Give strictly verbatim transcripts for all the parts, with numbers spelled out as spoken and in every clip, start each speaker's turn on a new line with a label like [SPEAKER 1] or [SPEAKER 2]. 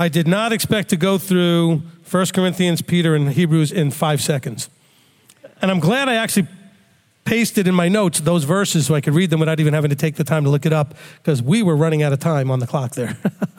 [SPEAKER 1] I did not expect to go through First Corinthians, Peter, and Hebrews in five seconds. And I'm glad I actually pasted in my notes those verses so I could read them without even having to take the time to look it up, because we were running out of time on the clock there.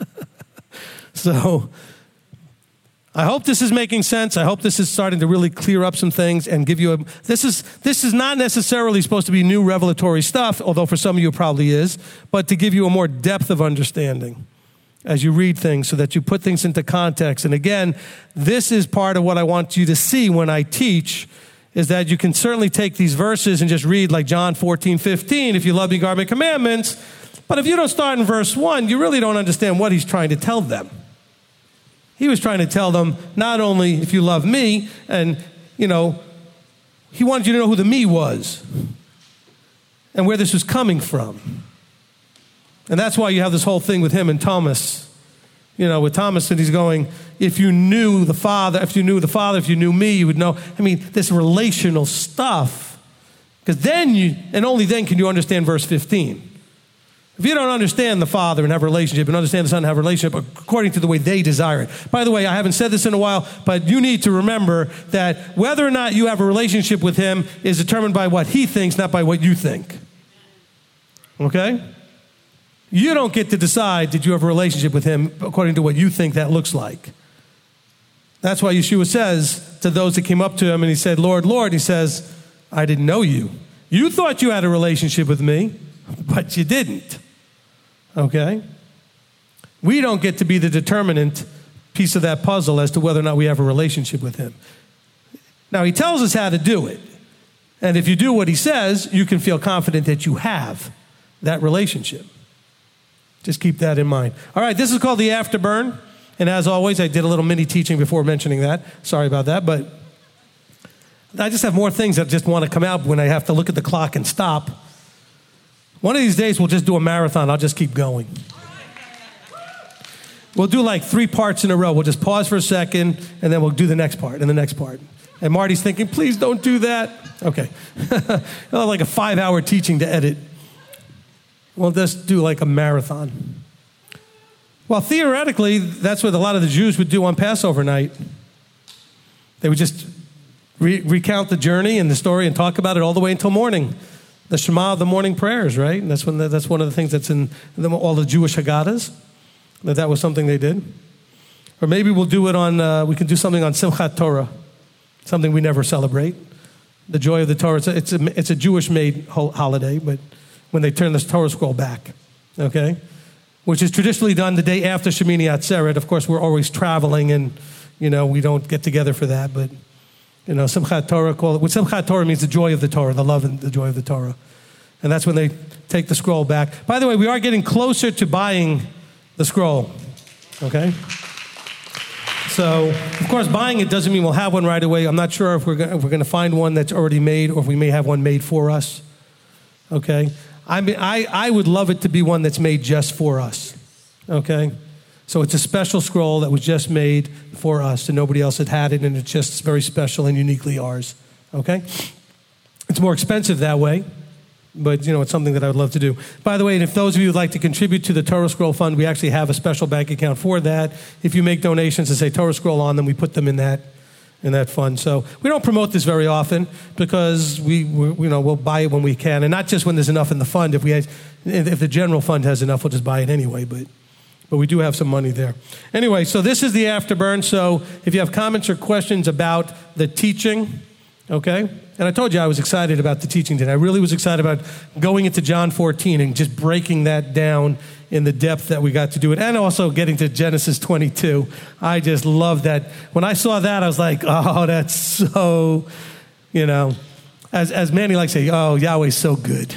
[SPEAKER 1] So I hope this is making sense. I hope this is starting to really clear up some things and give you a, this is, this is not necessarily supposed to be new revelatory stuff, although for some of you it probably is, but to give you a more depth of understanding as you read things so that you put things into context. And again, this is part of what I want you to see when I teach, is that you can certainly take these verses and just read like John fourteen, fifteen, if you love me, guard my commandments. But if you don't start in verse one, you really don't understand what he's trying to tell them. He was trying to tell them not only if you love me, and, you know, he wanted you to know who the me was and where this was coming from. And that's why you have this whole thing with him and Thomas. You know, with Thomas, and he's going, if you knew the Father, if you knew the Father, if you knew me, you would know. I mean, this relational stuff. Because then you, and only then can you understand verse fifteen. If you don't understand the Father and have a relationship, and understand the Son and have a relationship according to the way they desire it. By the way, I haven't said this in a while, but you need to remember that whether or not you have a relationship with him is determined by what he thinks, not by what you think. Okay? You don't get to decide that you have a relationship with him according to what you think that looks like. That's why Yeshua says to those that came up to him and he said, Lord, Lord, he says, I didn't know you. You thought you had a relationship with me, but you didn't. Okay? We don't get to be the determinant piece of that puzzle as to whether or not we have a relationship with him. Now, he tells us how to do it. And if you do what he says, you can feel confident that you have that relationship. Just keep that in mind. All right, this is called the afterburn. And as always, I did a little mini teaching before mentioning that. Sorry about that, but I just have more things that just want to come out when I have to look at the clock and stop. One of these days, we'll just do a marathon. I'll just keep going. We'll do like three parts in a row. We'll just pause for a second, and then we'll do the next part and the next part. And Marty's thinking, please don't do that. Okay. Like a five-hour teaching to edit. We'll just do like a marathon. Well, theoretically, that's what a lot of the Jews would do on Passover night. They would just re- recount the journey and the story and talk about it all the way until morning. The Shema of the morning prayers, right? And that's when the, that's one of the things that's in the, all the Jewish Haggadahs, that that was something they did. Or maybe we'll do it on, uh, we can do something on Simchat Torah, something we never celebrate. The joy of the Torah. It's a, it's a, it's a Jewish-made holiday, but when they turn the Torah scroll back, okay? Which is traditionally done the day after Shemini Atzeret. Of course, we're always traveling and, you know, we don't get together for that. But, you know, Simchat Torah, call it, what Simchat Torah means the joy of the Torah, the love and the joy of the Torah. And that's when they take the scroll back. By the way, we are getting closer to buying the scroll, okay? So, of course, buying it doesn't mean we'll have one right away. I'm not sure if we're going if we're going to find one that's already made or if we may have one made for us, okay? I mean, I, I would love it to be one that's made just for us, okay? So it's a special scroll that was just made for us and nobody else had had it, and it's just very special and uniquely ours, okay? It's more expensive that way, but, you know, it's something that I would love to do. By the way, and if those of you would like to contribute to the Torah Scroll Fund, we actually have a special bank account for that. If you make donations that say Torah Scroll on them, we put them in that in that fund. So we don't promote this very often because we, we, you know, we'll buy it when we can, and not just when there's enough in the fund. If we have, if the general fund has enough, we'll just buy it anyway. But but we do have some money there. Anyway, so this is the afterburn. So if you have comments or questions about the teaching, okay. And I told you I was excited about the teaching today. I really was excited about going into John fourteen and just breaking that down in the depth that we got to do it, and also getting to Genesis twenty-two. I just love that. When I saw that, I was like, oh, that's so, you know, as as Manny likes to say, oh, Yahweh's so good.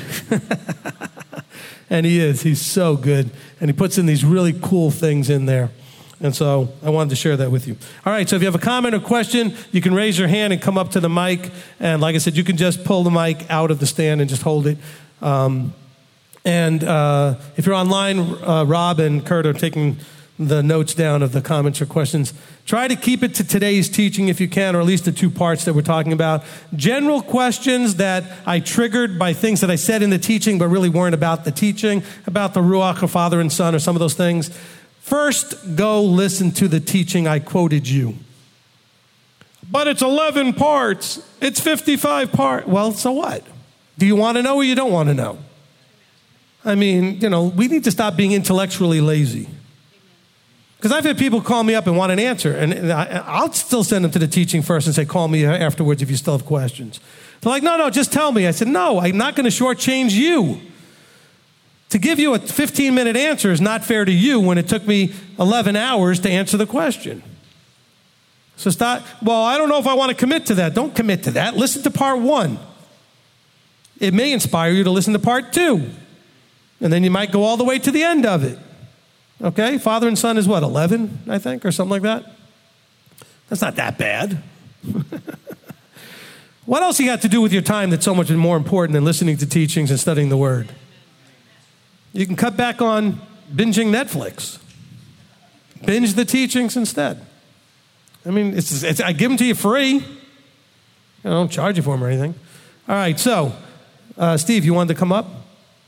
[SPEAKER 1] And he is. He's so good. And he puts in these really cool things in there. And so I wanted to share that with you. All right, so if you have a comment or question, you can raise your hand and come up to the mic. And like I said, you can just pull the mic out of the stand and just hold it. Um, and uh, if you're online, uh, Rob and Kurt are taking the notes down of the comments or questions. Try to keep it to today's teaching if you can, or at least the two parts that we're talking about. General questions that I triggered by things that I said in the teaching but really weren't about the teaching, about the Ruach or Father and Son or some of those things. First, go listen to the teaching I quoted you. But it's eleven parts. It's fifty-five parts. Well, so what? Do you want to know or you don't want to know? I mean, you know, we need to stop being intellectually lazy. Because I've had people call me up and want an answer, and I'll still send them to the teaching first and say, call me afterwards if you still have questions. They're like, no, no, just tell me. I said, no, I'm not going to shortchange you. To give you a fifteen-minute answer is not fair to you when it took me eleven hours to answer the question. So stop, well, I don't know if I want to commit to that. Don't commit to that. Listen to part one. It may inspire you to listen to part two. And then you might go all the way to the end of it. Okay? Father and Son is what, eleven, I think, or something like that? That's not that bad. What else you got to do with your time that's so much more important than listening to teachings and studying the Word? You can cut back on binging Netflix. Binge the teachings instead. I mean, it's, it's, I give them to you free. I don't charge you for them or anything. All right, so, uh, Steve, you wanted to come up?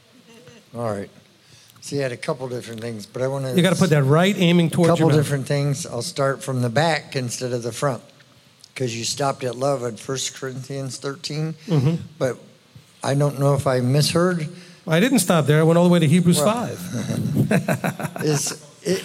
[SPEAKER 2] All right. So you had a couple different things, but I want to...
[SPEAKER 1] You got to put that right aiming towards your mouth.
[SPEAKER 2] A couple different things. I'll start from the back instead of the front, because you stopped at love at First Corinthians thirteen, mm-hmm. But I don't know if I misheard.
[SPEAKER 1] I didn't stop there. I went all the way to Hebrews
[SPEAKER 2] well,
[SPEAKER 1] five.
[SPEAKER 2] is it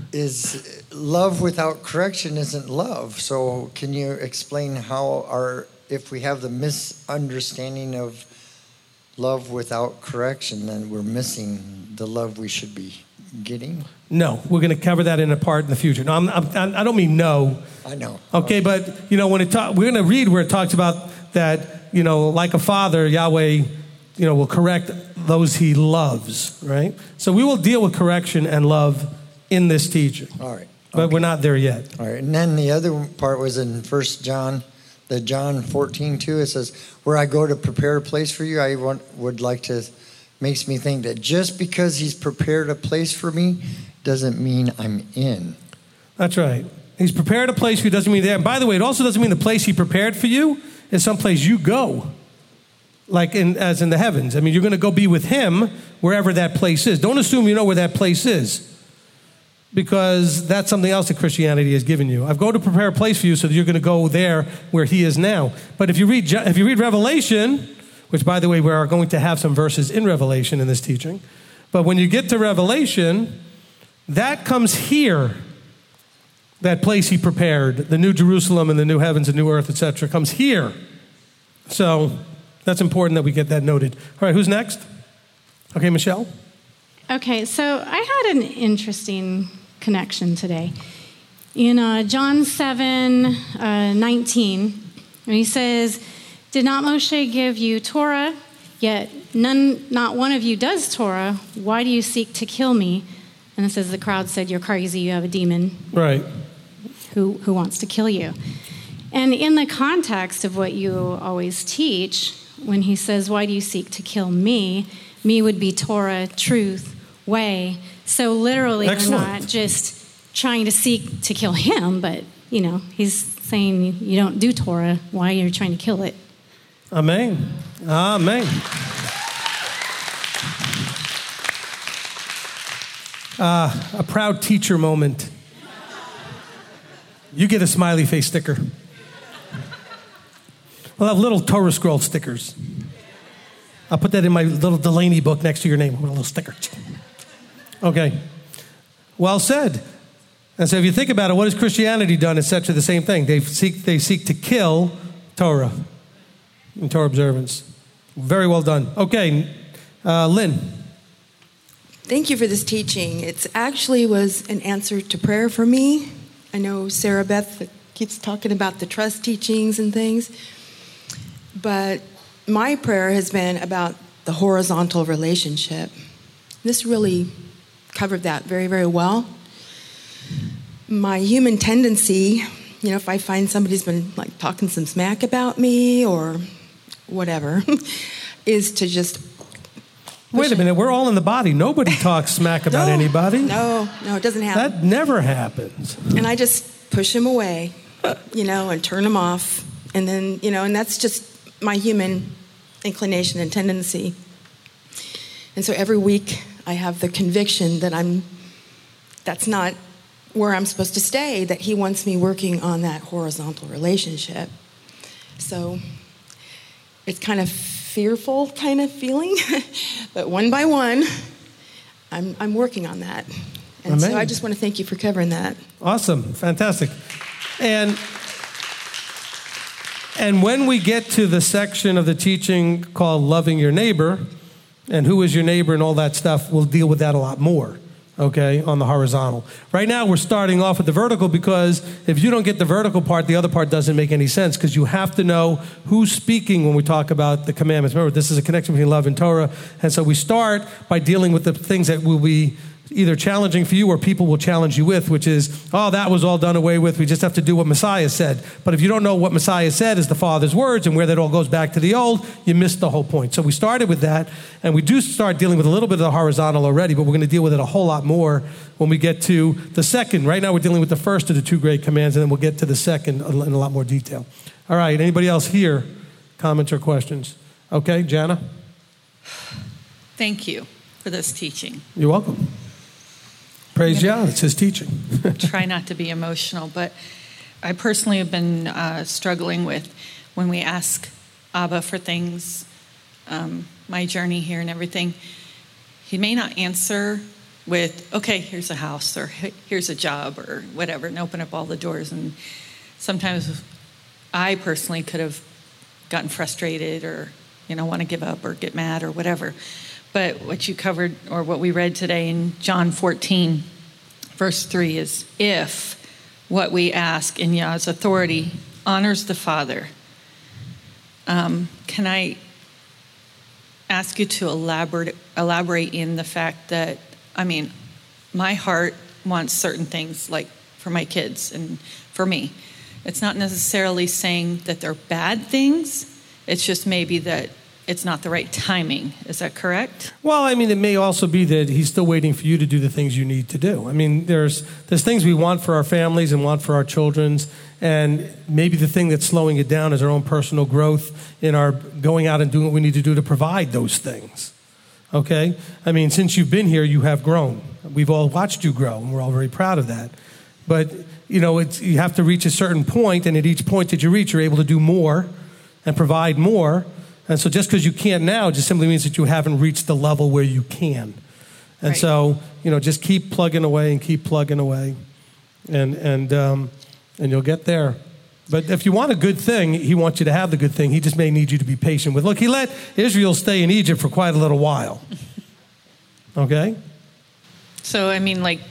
[SPEAKER 2] is love without correction isn't love. So can you explain how our if we have the misunderstanding of love without correction, then we're missing the love we should be getting?
[SPEAKER 1] No, we're going to cover that in a part in the future. No, I'm, I'm, I don't mean no.
[SPEAKER 2] I know.
[SPEAKER 1] Okay, okay. But you know when it ta- we're going to read where it talks about that, you know, like a father, Yahweh, you know, will correct those he loves, right? So we will deal with correction and love in this teaching.
[SPEAKER 2] All right.
[SPEAKER 1] But
[SPEAKER 2] okay.
[SPEAKER 1] we're not there yet.
[SPEAKER 2] All right. And then the other part was in First John, the John fourteen two. It says, where I go to prepare a place for you, I want, would like to, makes me think that just because he's prepared a place for me doesn't mean I'm in.
[SPEAKER 1] That's right. He's prepared a place for you doesn't mean there. And by the way, it also doesn't mean the place he prepared for you is someplace you go. Like in, as in the heavens. I mean, you're going to go be with him wherever that place is. Don't assume you know where that place is, because that's something else that Christianity has given you. I've go to prepare a place for you so that you're going to go there where he is now. But if you read if you read Revelation, which, by the way, we are going to have some verses in Revelation in this teaching, but when you get to Revelation, that comes here. That place he prepared, the new Jerusalem and the new heavens and new earth, et cetera, comes here. So that's important that we get that noted. All right, who's next? Okay, Michelle.
[SPEAKER 3] Okay, so I had an interesting connection today. In uh, John seven, uh, nineteen, when he says, did not Moshe give you Torah, yet none, not one of you does Torah, why do you seek to kill me? And it says the crowd said, you're crazy, you have a demon.
[SPEAKER 1] Right.
[SPEAKER 3] Who, who wants to kill you. And in the context of what you always teach, when he says, why do you seek to kill me? Me would be Torah, truth, way. So literally,
[SPEAKER 1] Excellent.
[SPEAKER 3] We're not just trying to seek to kill him, but, you know, he's saying you don't do Torah. Why are you trying to kill it?
[SPEAKER 1] Amen. Amen. Uh, a proud teacher moment. You get a smiley face sticker. We'll have little Torah scroll stickers. I'll put that in my little Delaney book next to your name with a little sticker. Okay. Well said. And so if you think about it, what has Christianity done? It's essentially the same thing. They seek, they seek to kill Torah and Torah observance. Very well done. Okay, uh, Lynn.
[SPEAKER 4] Thank you for this teaching. It actually was an answer to prayer for me. I know Sarah Beth keeps talking about the trust teachings and things, but my prayer has been about the horizontal relationship. This really covered that very, very well. My human tendency, you know, if I find somebody's been like talking some smack about me or whatever, is to just
[SPEAKER 1] Wait a minute, we're all in the body. Nobody talks smack about
[SPEAKER 4] no,
[SPEAKER 1] anybody.
[SPEAKER 4] No, no, it doesn't happen.
[SPEAKER 1] That never happens.
[SPEAKER 4] And I just push him away, you know, and turn him off. And then, you know, and that's just my human inclination and tendency. And so every week I have the conviction that I'm that's not where I'm supposed to stay, that he wants me working on that horizontal relationship. So it's kind of fearful kind of feeling, but one by one, I'm, I'm working on that. And
[SPEAKER 1] Amen.
[SPEAKER 4] So I just want to thank you for covering that.
[SPEAKER 1] Awesome. Fantastic. And and when we get to the section of the teaching called Loving Your Neighbor and who is your neighbor and all that stuff, we'll deal with that a lot more, okay, on the horizontal. Right now, we're starting off with the vertical because if you don't get the vertical part, the other part doesn't make any sense because you have to know who's speaking when we talk about the commandments. Remember, this is a connection between love and Torah. And so we start by dealing with the things that will be either challenging for you or people will challenge you with, which is, oh, that was all done away with. We just have to do what Messiah said. But if you don't know what Messiah said is the Father's words and where that all goes back to the old, you missed the whole point. So we started with that, and we do start dealing with a little bit of the horizontal already, but we're going to deal with it a whole lot more when we get to the second. Right now we're dealing with the first of the two great commands, and then we'll get to the second in a lot more detail. All right, anybody else here? Comments or questions? Okay, Jana?
[SPEAKER 5] Thank you for this teaching.
[SPEAKER 1] You're welcome. Praise Yah, it's his teaching.
[SPEAKER 5] Try not to be emotional, but I personally have been uh, struggling with when we ask Abba for things, um, my journey here and everything. He may not answer with, okay, here's a house or here's a job or whatever, and open up all the doors. And sometimes I personally could have gotten frustrated or, you know, want to give up or get mad or whatever. But what you covered, or what we read today in John fourteen, verse three, is if what we ask in Yah's authority honors the Father. Um, can I ask you to elaborate, elaborate in the fact that, I mean, my heart wants certain things, like for my kids and for me. It's not necessarily saying that they're bad things. It's just maybe that it's not the right timing. Is that correct?
[SPEAKER 1] Well, I mean, it may also be that he's still waiting for you to do the things you need to do. I mean, there's there's things we want for our families and want for our children's, and maybe the thing that's slowing it down is our own personal growth in our going out and doing what we need to do to provide those things. Okay? I mean, since you've been here, you have grown. We've all watched you grow, and we're all very proud of that. But, you know, it's, you have to reach a certain point, and at each point that you reach, you're able to do more and provide more. And so just because you can't now just simply means that you haven't reached the level where you can. And
[SPEAKER 5] right.
[SPEAKER 1] So, you know, just keep plugging away and keep plugging away, and and um, and you'll get there. But if you want a good thing, he wants you to have the good thing. He just may need you to be patient with. Look, he let Israel stay in Egypt for quite a little while. Okay?
[SPEAKER 5] So, I mean, like,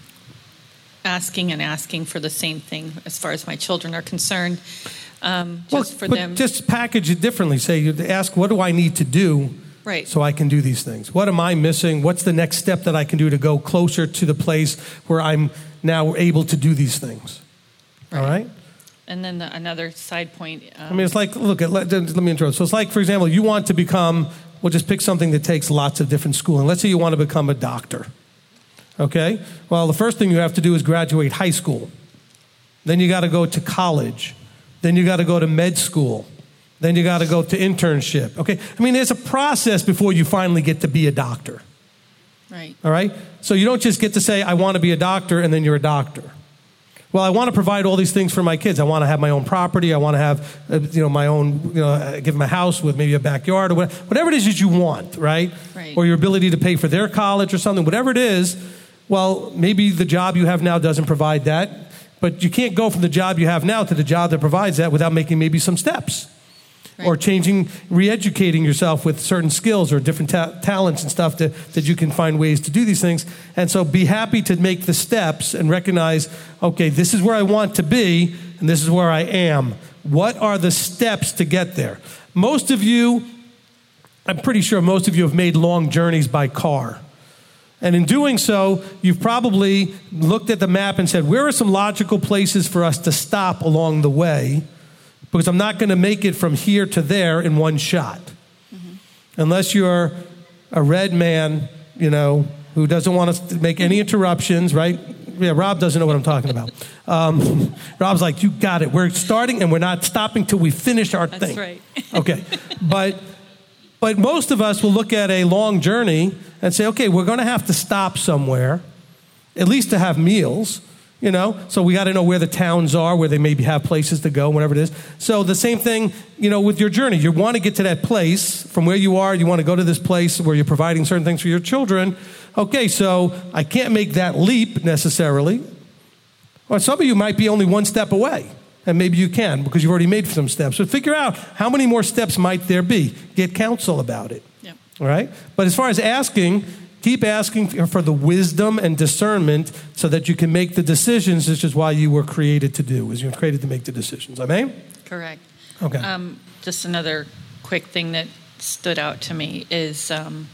[SPEAKER 5] asking and asking for the same thing as far as my children are concerned. Um, just
[SPEAKER 1] well,
[SPEAKER 5] for
[SPEAKER 1] but
[SPEAKER 5] them.
[SPEAKER 1] Just package it differently. Say, you ask, what do I need to do
[SPEAKER 5] right.
[SPEAKER 1] so I can do these things? What am I missing? What's the next step that I can do to go closer to the place where I'm now able to do these things? Right. All right?
[SPEAKER 5] And then the, another side point. Um,
[SPEAKER 1] I mean, it's like, look, let, let me intro. So it's like, for example, you want to become, we'll just pick something that takes lots of different schooling. Let's say you want to become a doctor. Okay? Well, the first thing you have to do is graduate high school. Then you got to go to college. Then you got to go to med school. Then you got to go to internship. Okay? I mean, there's a process before you finally get to be a doctor.
[SPEAKER 5] Right.
[SPEAKER 1] All right? So you don't just get to say, I want to be a doctor, and then you're a doctor. Well, I want to provide all these things for my kids. I want to have my own property. I want to have, uh, you know, my own, you know, give them a house with maybe a backyard or whatever, whatever it is that you want, right?
[SPEAKER 5] Right.
[SPEAKER 1] Or your ability to pay for their college or something, whatever it is. Well, maybe the job you have now doesn't provide that. But you can't go from the job you have now to the job that provides that without making maybe some steps. Right. Or changing, re-educating yourself with certain skills or different ta- talents and stuff to, that you can find ways to do these things. And so be happy to make the steps and recognize, okay, this is where I want to be and this is where I am. What are the steps to get there? Most of you, I'm pretty sure most of you have made long journeys by car. And in doing so, you've probably looked at the map and said, where are some logical places for us to stop along the way? Because I'm not going to make it from here to there in one shot. Mm-hmm. Unless you're a red man, you know, who doesn't want us to make any interruptions, right? Yeah, Rob doesn't know what I'm talking about. Um, Rob's like, you got it. We're starting and we're not stopping till we finish our
[SPEAKER 5] That's
[SPEAKER 1] thing.
[SPEAKER 5] right.
[SPEAKER 1] Okay. But... But most of us will look at a long journey and say, okay, we're going to have to stop somewhere. at least to have meals, you know? So we got to know where the towns are, where they maybe have places to go, whatever it is. So the same thing, you know, with your journey. You want to get to that place from where you are. You want to go to this place where you're providing certain things for your children. Okay, so I can't make that leap necessarily. Or some of you might be only one step away. And maybe you can because you've already made some steps. So figure out how many more steps might there be. Get counsel about it.
[SPEAKER 5] Yep.
[SPEAKER 1] All right? But as far as asking, keep asking for the wisdom and discernment so that you can make the decisions, which is why you were created to do, is you're created to make the decisions. Amen?
[SPEAKER 5] Correct.
[SPEAKER 1] Okay.
[SPEAKER 5] Um, just another quick thing that stood out to me is um,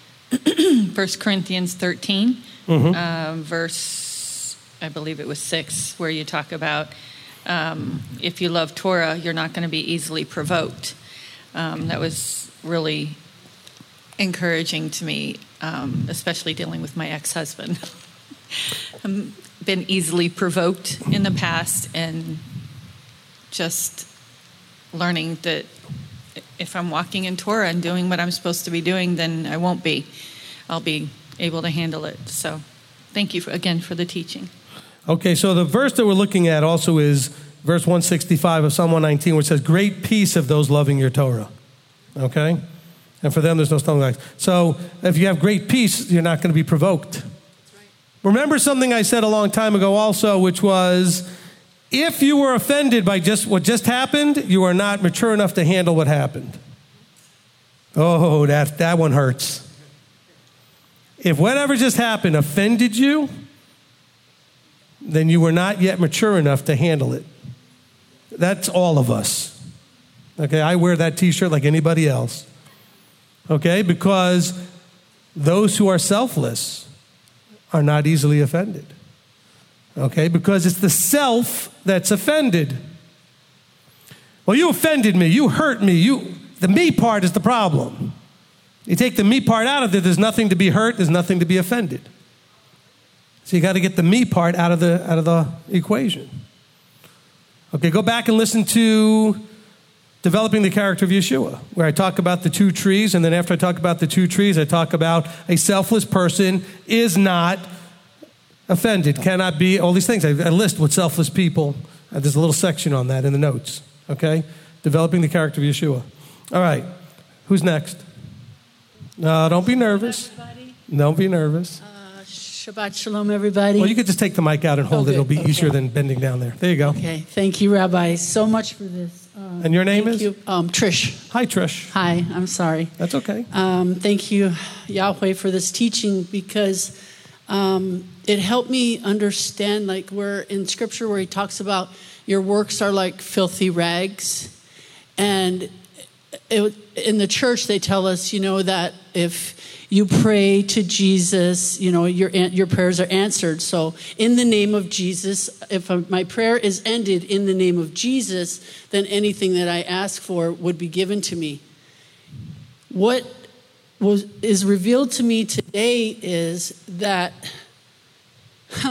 [SPEAKER 5] First Corinthians thirteen,
[SPEAKER 1] Mm-hmm.
[SPEAKER 5] um, verse, I believe it was six, where you talk about um, if you love Torah, you're not going to be easily provoked. Um, that was really encouraging to me, um, especially dealing with my ex-husband. I've been easily provoked in the past, and just learning that if I'm walking in Torah and doing what I'm supposed to be doing, then I won't be. I'll be able to handle it. So thank you for, again for the teaching.
[SPEAKER 1] Okay, so the verse that we're looking at also is verse one sixty-five of Psalm one nineteen, which says, great peace of those loving your Torah. Okay? And for them, there's no stumbling blocks. So if you have great peace, you're not going to be provoked. That's right. Remember something I said a long time ago also, which was, if you were offended by just what just happened, you are not mature enough to handle what happened. Oh, that, that one hurts. If whatever just happened offended you, then you were not yet mature enough to handle it. That's all of us. Okay, I wear that t-shirt like anybody else. Okay, because those who are selfless are not easily offended. Okay, because it's the self that's offended. Well, you offended me, you hurt me, you the me part is the problem. You take the me part out of it, there's nothing to be hurt, there's nothing to be offended. So you got to get the me part out of the out of the equation. Okay, go back and listen to Developing the Character of Yeshua, where I talk about the two trees, and then after I talk about the two trees, I talk about a selfless person is not offended, cannot be, all these things. I, I list what selfless people, uh, there's a little section on that in the notes, okay? Developing the Character of Yeshua. All right, who's next? No, don't be nervous. Don't be nervous.
[SPEAKER 6] Shabbat shalom, everybody.
[SPEAKER 1] Well, you could just take the mic out and hold
[SPEAKER 6] okay,
[SPEAKER 1] it. It'll be
[SPEAKER 6] okay.
[SPEAKER 1] easier than bending down there. There you go.
[SPEAKER 6] Okay, thank you, Rabbi, so much for this. Um,
[SPEAKER 1] and your name
[SPEAKER 6] thank
[SPEAKER 1] is?
[SPEAKER 6] You. Um, Trish.
[SPEAKER 1] Hi, Trish.
[SPEAKER 6] Hi, I'm sorry.
[SPEAKER 1] That's okay.
[SPEAKER 6] Um, thank you, Yahweh, for this teaching because um, it helped me understand, like, where in Scripture where he talks about your works are like filthy rags. And it, in the church, they tell us, you know, that if you pray to Jesus, you know, your your prayers are answered. So in the name of Jesus, if my prayer is ended in the name of Jesus, then anything that I ask for would be given to me. What was is revealed to me today is that huh,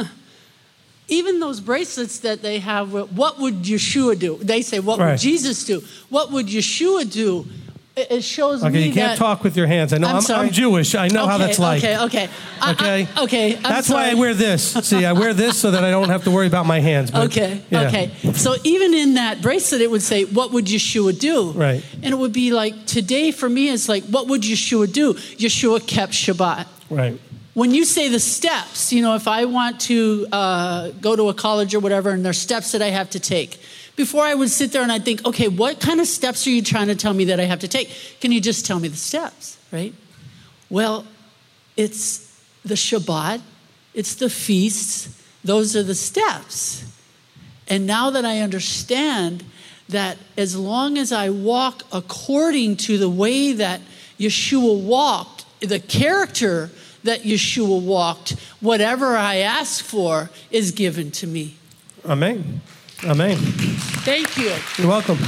[SPEAKER 6] even those bracelets that they have, what would Yeshua do? They say, what
[SPEAKER 1] right.
[SPEAKER 6] would Jesus do? What would Yeshua do? It shows
[SPEAKER 1] okay,
[SPEAKER 6] me
[SPEAKER 1] you can't
[SPEAKER 6] that,
[SPEAKER 1] talk with your hands. I know
[SPEAKER 6] I'm,
[SPEAKER 1] I'm,
[SPEAKER 6] sorry.
[SPEAKER 1] I'm Jewish. I know
[SPEAKER 6] okay,
[SPEAKER 1] how that's like.
[SPEAKER 6] Okay, okay.
[SPEAKER 1] Okay?
[SPEAKER 6] I, I, okay, I'm
[SPEAKER 1] That's
[SPEAKER 6] sorry.
[SPEAKER 1] why I wear this. See, I wear this so that I don't have to worry about my hands. But,
[SPEAKER 6] okay,
[SPEAKER 1] yeah.
[SPEAKER 6] okay. So even in that bracelet, it would say, what would Yeshua do?
[SPEAKER 1] Right.
[SPEAKER 6] And it would be like, today for me, it's like, what would Yeshua do? Yeshua kept Shabbat.
[SPEAKER 1] Right.
[SPEAKER 6] When you say the steps, you know, if I want to uh, go to a college or whatever, and there's steps that I have to take, before I would sit there and I'd think, okay, what kind of steps are you trying to tell me that I have to take? Can you just tell me the steps, right? Well, it's the Shabbat, it's the feasts, those are the steps. And now that I understand that as long as I walk according to the way that Yeshua walked, the character that Yeshua walked, whatever I ask for is given to me.
[SPEAKER 1] Amen. Amen.
[SPEAKER 6] Thank you.
[SPEAKER 1] You're welcome.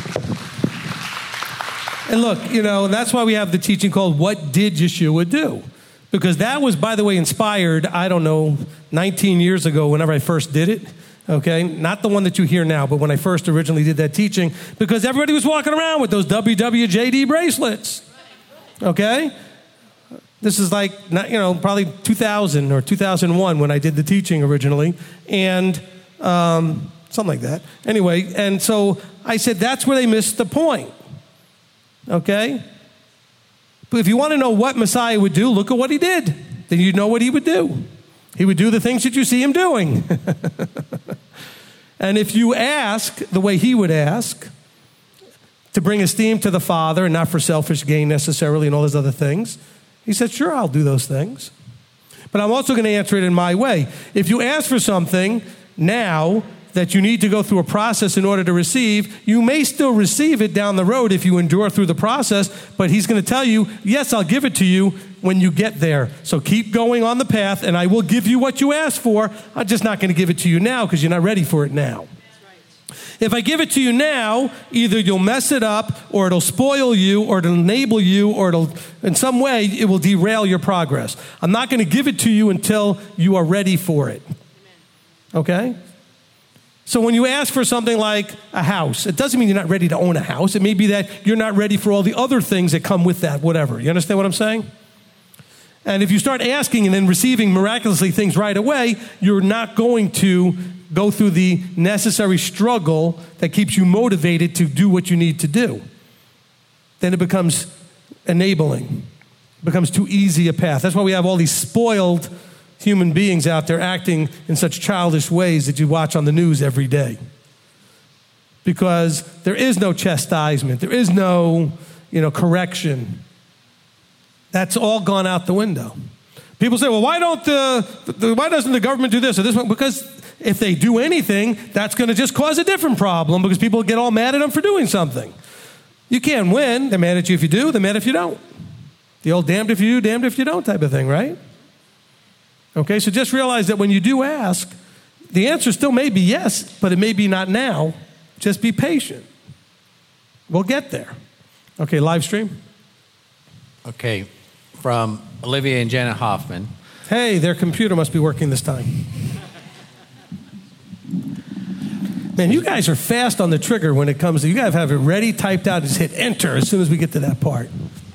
[SPEAKER 1] And look, you know, that's why we have the teaching called What Did Yeshua Do? Because that was, by the way, inspired, I don't know, nineteen years ago whenever I first did it. Okay, not the one that you hear now, but when I first originally did that teaching, because everybody was walking around with those W W J D bracelets. Okay? This is like, not, you know, probably two thousand or two thousand one when I did the teaching originally, and um, something like that. Anyway, and so I said, that's where they missed the point. Okay? But if you want to know what Messiah would do, look at what he did. Then you know what he would do. He would do the things that you see him doing. And if you ask the way he would ask, to bring esteem to the Father and not for selfish gain necessarily and all those other things, he said, sure, I'll do those things. But I'm also going to answer it in my way. If you ask for something now that you need to go through a process in order to receive, you may still receive it down the road if you endure through the process, but he's going to tell you, yes, I'll give it to you when you get there. So keep going on the path, and I will give you what you asked for. I'm just not going to give it to you now because you're not ready for it now. If I give it to you now, either you'll mess it up, or it'll spoil you, or it'll enable you, or it'll, in some way, it will derail your progress. I'm not going to give it to you until you are ready for it. Okay? So when you ask for something like a house, it doesn't mean you're not ready to own a house. It may be that you're not ready for all the other things that come with that, whatever. You understand what I'm saying? And if you start asking and then receiving miraculously things right away, you're not going to go through the necessary struggle that keeps you motivated to do what you need to do. Then it becomes enabling. It becomes too easy a path. That's why we have all these spoiled human beings out there acting in such childish ways that you watch on the news every day. Because there is no chastisement. There is no, you know, correction. That's all gone out the window. People say, well, why don't the, the why doesn't the government do this or this one? Because if they do anything, that's going to just cause a different problem because people get all mad at them for doing something. You can't win. They're mad at you if you do. They're mad if you don't. The old damned if you do, damned if you don't type of thing, right? Okay, so just realize that when you do ask, the answer still may be yes, but it may be not now. Just be patient. We'll get there. Okay, live stream.
[SPEAKER 7] Okay, from Olivia and Janet Hoffman.
[SPEAKER 1] Hey, their computer must be working this time. Man, you guys are fast on the trigger when it comes to, you guys have it ready, typed out, just hit enter as soon as we get to that part.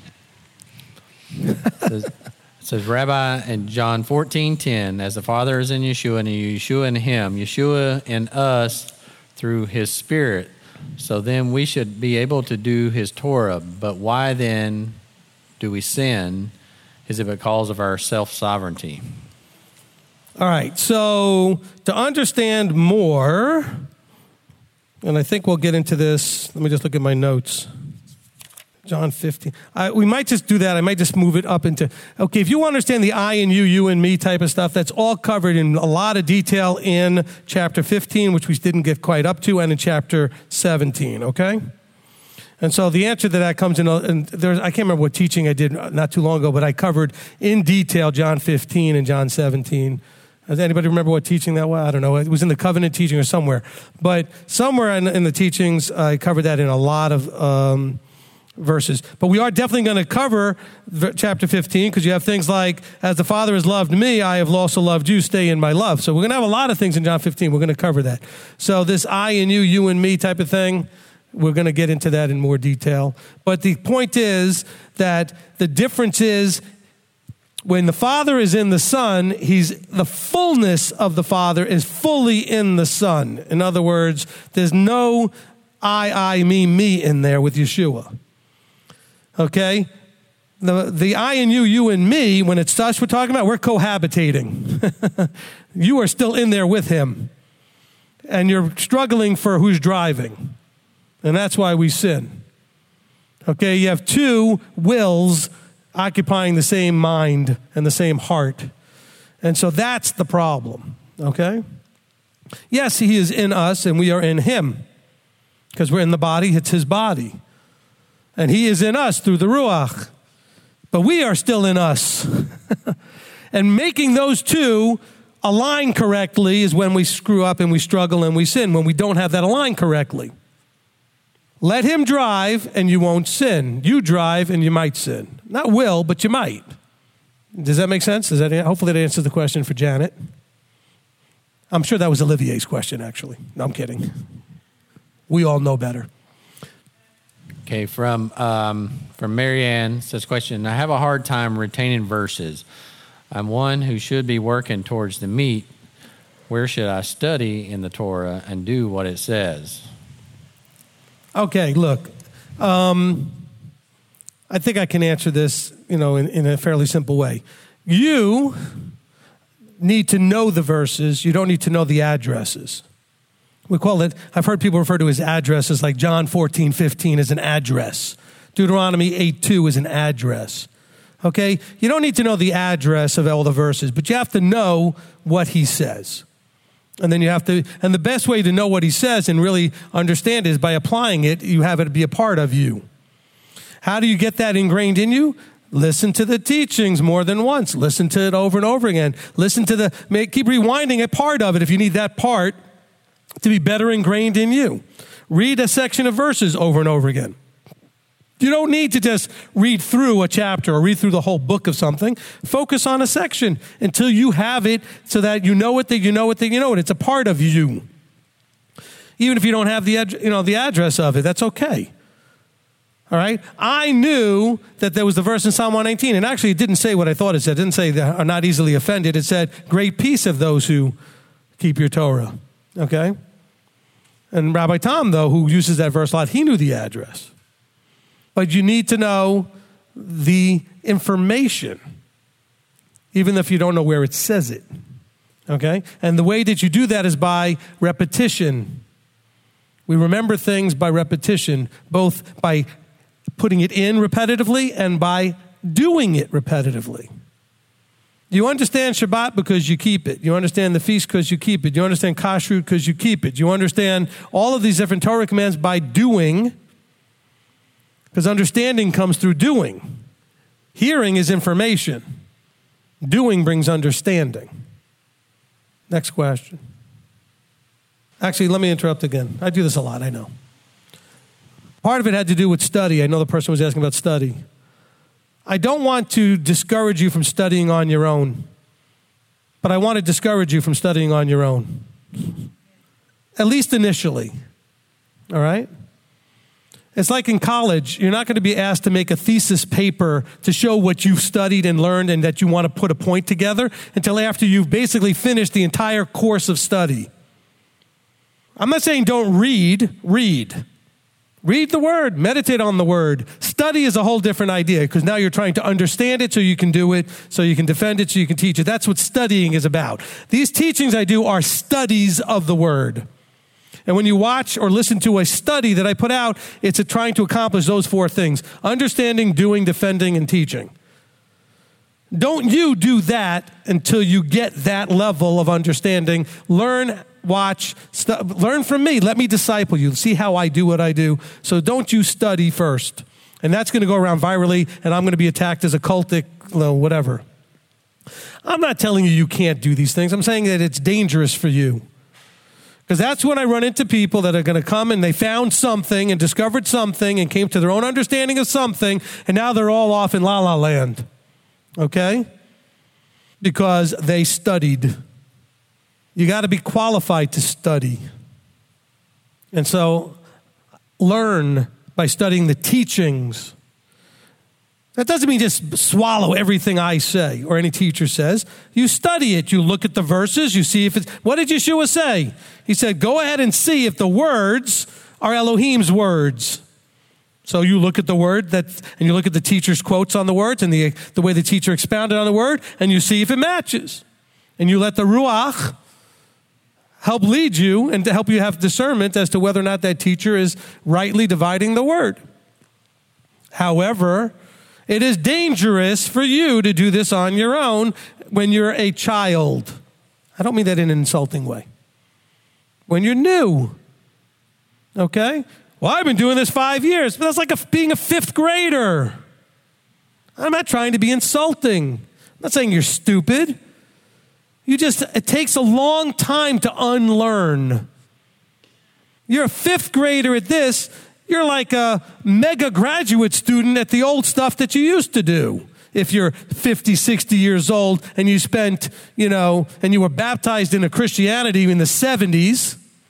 [SPEAKER 7] It says, it says, Rabbi, in John fourteen ten, as the Father is in Yeshua and Yeshua in him, Yeshua in us through his Spirit, so then we should be able to do his Torah. But why then do we sin? Is it because of our self-sovereignty?
[SPEAKER 1] All right, so to understand more, and I think we'll get into this. Let me just look at my notes. John fifteen. I, we might just do that. I might just move it up into, okay, if you understand the I and you, you and me type of stuff, that's all covered in a lot of detail in chapter fifteen, which we didn't get quite up to, and in chapter seventeen, okay? And so the answer to that comes in, and there's, I can't remember what teaching I did not too long ago, but I covered in detail John fifteen and John seventeen. Does anybody remember what teaching that was? I don't know. It was in the covenant teaching or somewhere. But somewhere in, in the teachings, I covered that in a lot of um, verses. But we are definitely going to cover chapter fifteen because you have things like, as the Father has loved me, I have also loved you, stay in my love. So we're going to have a lot of things in John fifteen. We're going to cover that. So this I and you, you and me type of thing, we're going to get into that in more detail. But the point is that the difference is when the Father is in the Son, he's the fullness of the Father is fully in the Son. In other words, there's no I, I, me, me in there with Yeshua. Okay? The, the I and you, you and me, when it's us we're talking about, we're cohabitating. You are still in there with him. And you're struggling for who's driving. And that's why we sin. Okay, you have two wills occupying the same mind and the same heart. And so that's the problem, okay? Yes, he is in us and we are in him. Because we're in the body, it's his body. And he is in us through the Ruach. But we are still in us. And making those two align correctly is when we screw up and we struggle and we sin, when we don't have that aligned correctly. Let him drive and you won't sin. You drive and you might sin. Not will, but you might. Does that make sense? Does that, hopefully that answers the question for Janet. I'm sure that was Olivier's question, actually. No, I'm kidding. We all know better.
[SPEAKER 7] Okay, from um, from Marianne says question. I have a hard time retaining verses. I'm one who should be working towards the meat. Where should I study in the Torah and do what it says?
[SPEAKER 1] Okay, look, um, I think I can answer this, you know, in, in a fairly simple way. You need to know the verses. You don't need to know the addresses. We call it, I've heard people refer to as addresses, like John fourteen fifteen is an address. Deuteronomy eight two is an address. Okay? You don't need to know the address of all the verses, but you have to know what he says. And then you have to, and the best way to know what he says and really understand it is by applying it. You have it be a part of you. How do you get that ingrained in you? Listen to the teachings more than once. Listen to it over and over again. Listen to the, make, keep rewinding a part of it if you need that part to be better ingrained in you. Read a section of verses over and over again. You don't need to just read through a chapter or read through the whole book of something. Focus on a section until you have it so that you know it, that you know it, that you know it. It's a part of you. Even if you don't have the, ad, you know, the address of it, that's okay. All right? I knew that there was the verse in Psalm one nineteen, and actually it didn't say what I thought it said. It didn't say they are not easily offended. It said, great peace of those who keep your Torah. Okay? And Rabbi Tom, though, who uses that verse a lot, he knew the address. But you need to know the information, even if you don't know where it says it. Okay? And the way that you do that is by repetition. We remember things by repetition, both by putting it in repetitively and by doing it repetitively. You understand Shabbat because you keep it. You understand the feast because you keep it. You understand Kashrut because you keep it. You understand all of these different Torah commands by doing, because understanding comes through doing. Hearing is information. Doing brings understanding. Next question. Actually, let me interrupt again. I do this a lot, I know. Part of it had to do with study. I know the person was asking about study. I don't want to discourage you from studying on your own, but I want to discourage you from studying on your own, at least initially, all right? It's like in college, you're not going to be asked to make a thesis paper to show what you've studied and learned and that you want to put a point together until after you've basically finished the entire course of study. I'm not saying don't read, read. Read the word, meditate on the word. Study is a whole different idea because now you're trying to understand it so you can do it, so you can defend it, so you can teach it. That's what studying is about. These teachings I do are studies of the word. And when you watch or listen to a study that I put out, it's a trying to accomplish those four things: understanding, doing, defending, and teaching. Don't you do that until you get that level of understanding. Learn, watch, stu- learn from me. Let me disciple you. See how I do what I do. So don't you study first. And that's going to go around virally, and I'm going to be attacked as a cultic, whatever. I'm not telling you you can't do these things. I'm saying that it's dangerous for you. Because that's when I run into people that are going to come and they found something and discovered something and came to their own understanding of something, and now they're all off in la la land. Okay? Because they studied. You got to be qualified to study. And so learn by studying the teachings. That doesn't mean just swallow everything I say or any teacher says. You study it. You look at the verses. You see if it's... What did Yeshua say? He said, go ahead and see if the words are Elohim's words. So you look at the word that, and you look at the teacher's quotes on the words and the, the way the teacher expounded on the word, and you see if it matches. And you let the Ruach help lead you and to help you have discernment as to whether or not that teacher is rightly dividing the word. However, it is dangerous for you to do this on your own when you're a child. I don't mean that in an insulting way. When you're new, okay? Well, I've been doing this five years, but that's like a, being a fifth grader. I'm not trying to be insulting. I'm not saying you're stupid. You just, it takes a long time to unlearn. You're a fifth grader at this. You're like a mega graduate student at the old stuff that you used to do. If you're fifty, sixty years old and you spent, you know, and you were baptized into Christianity in the seventies,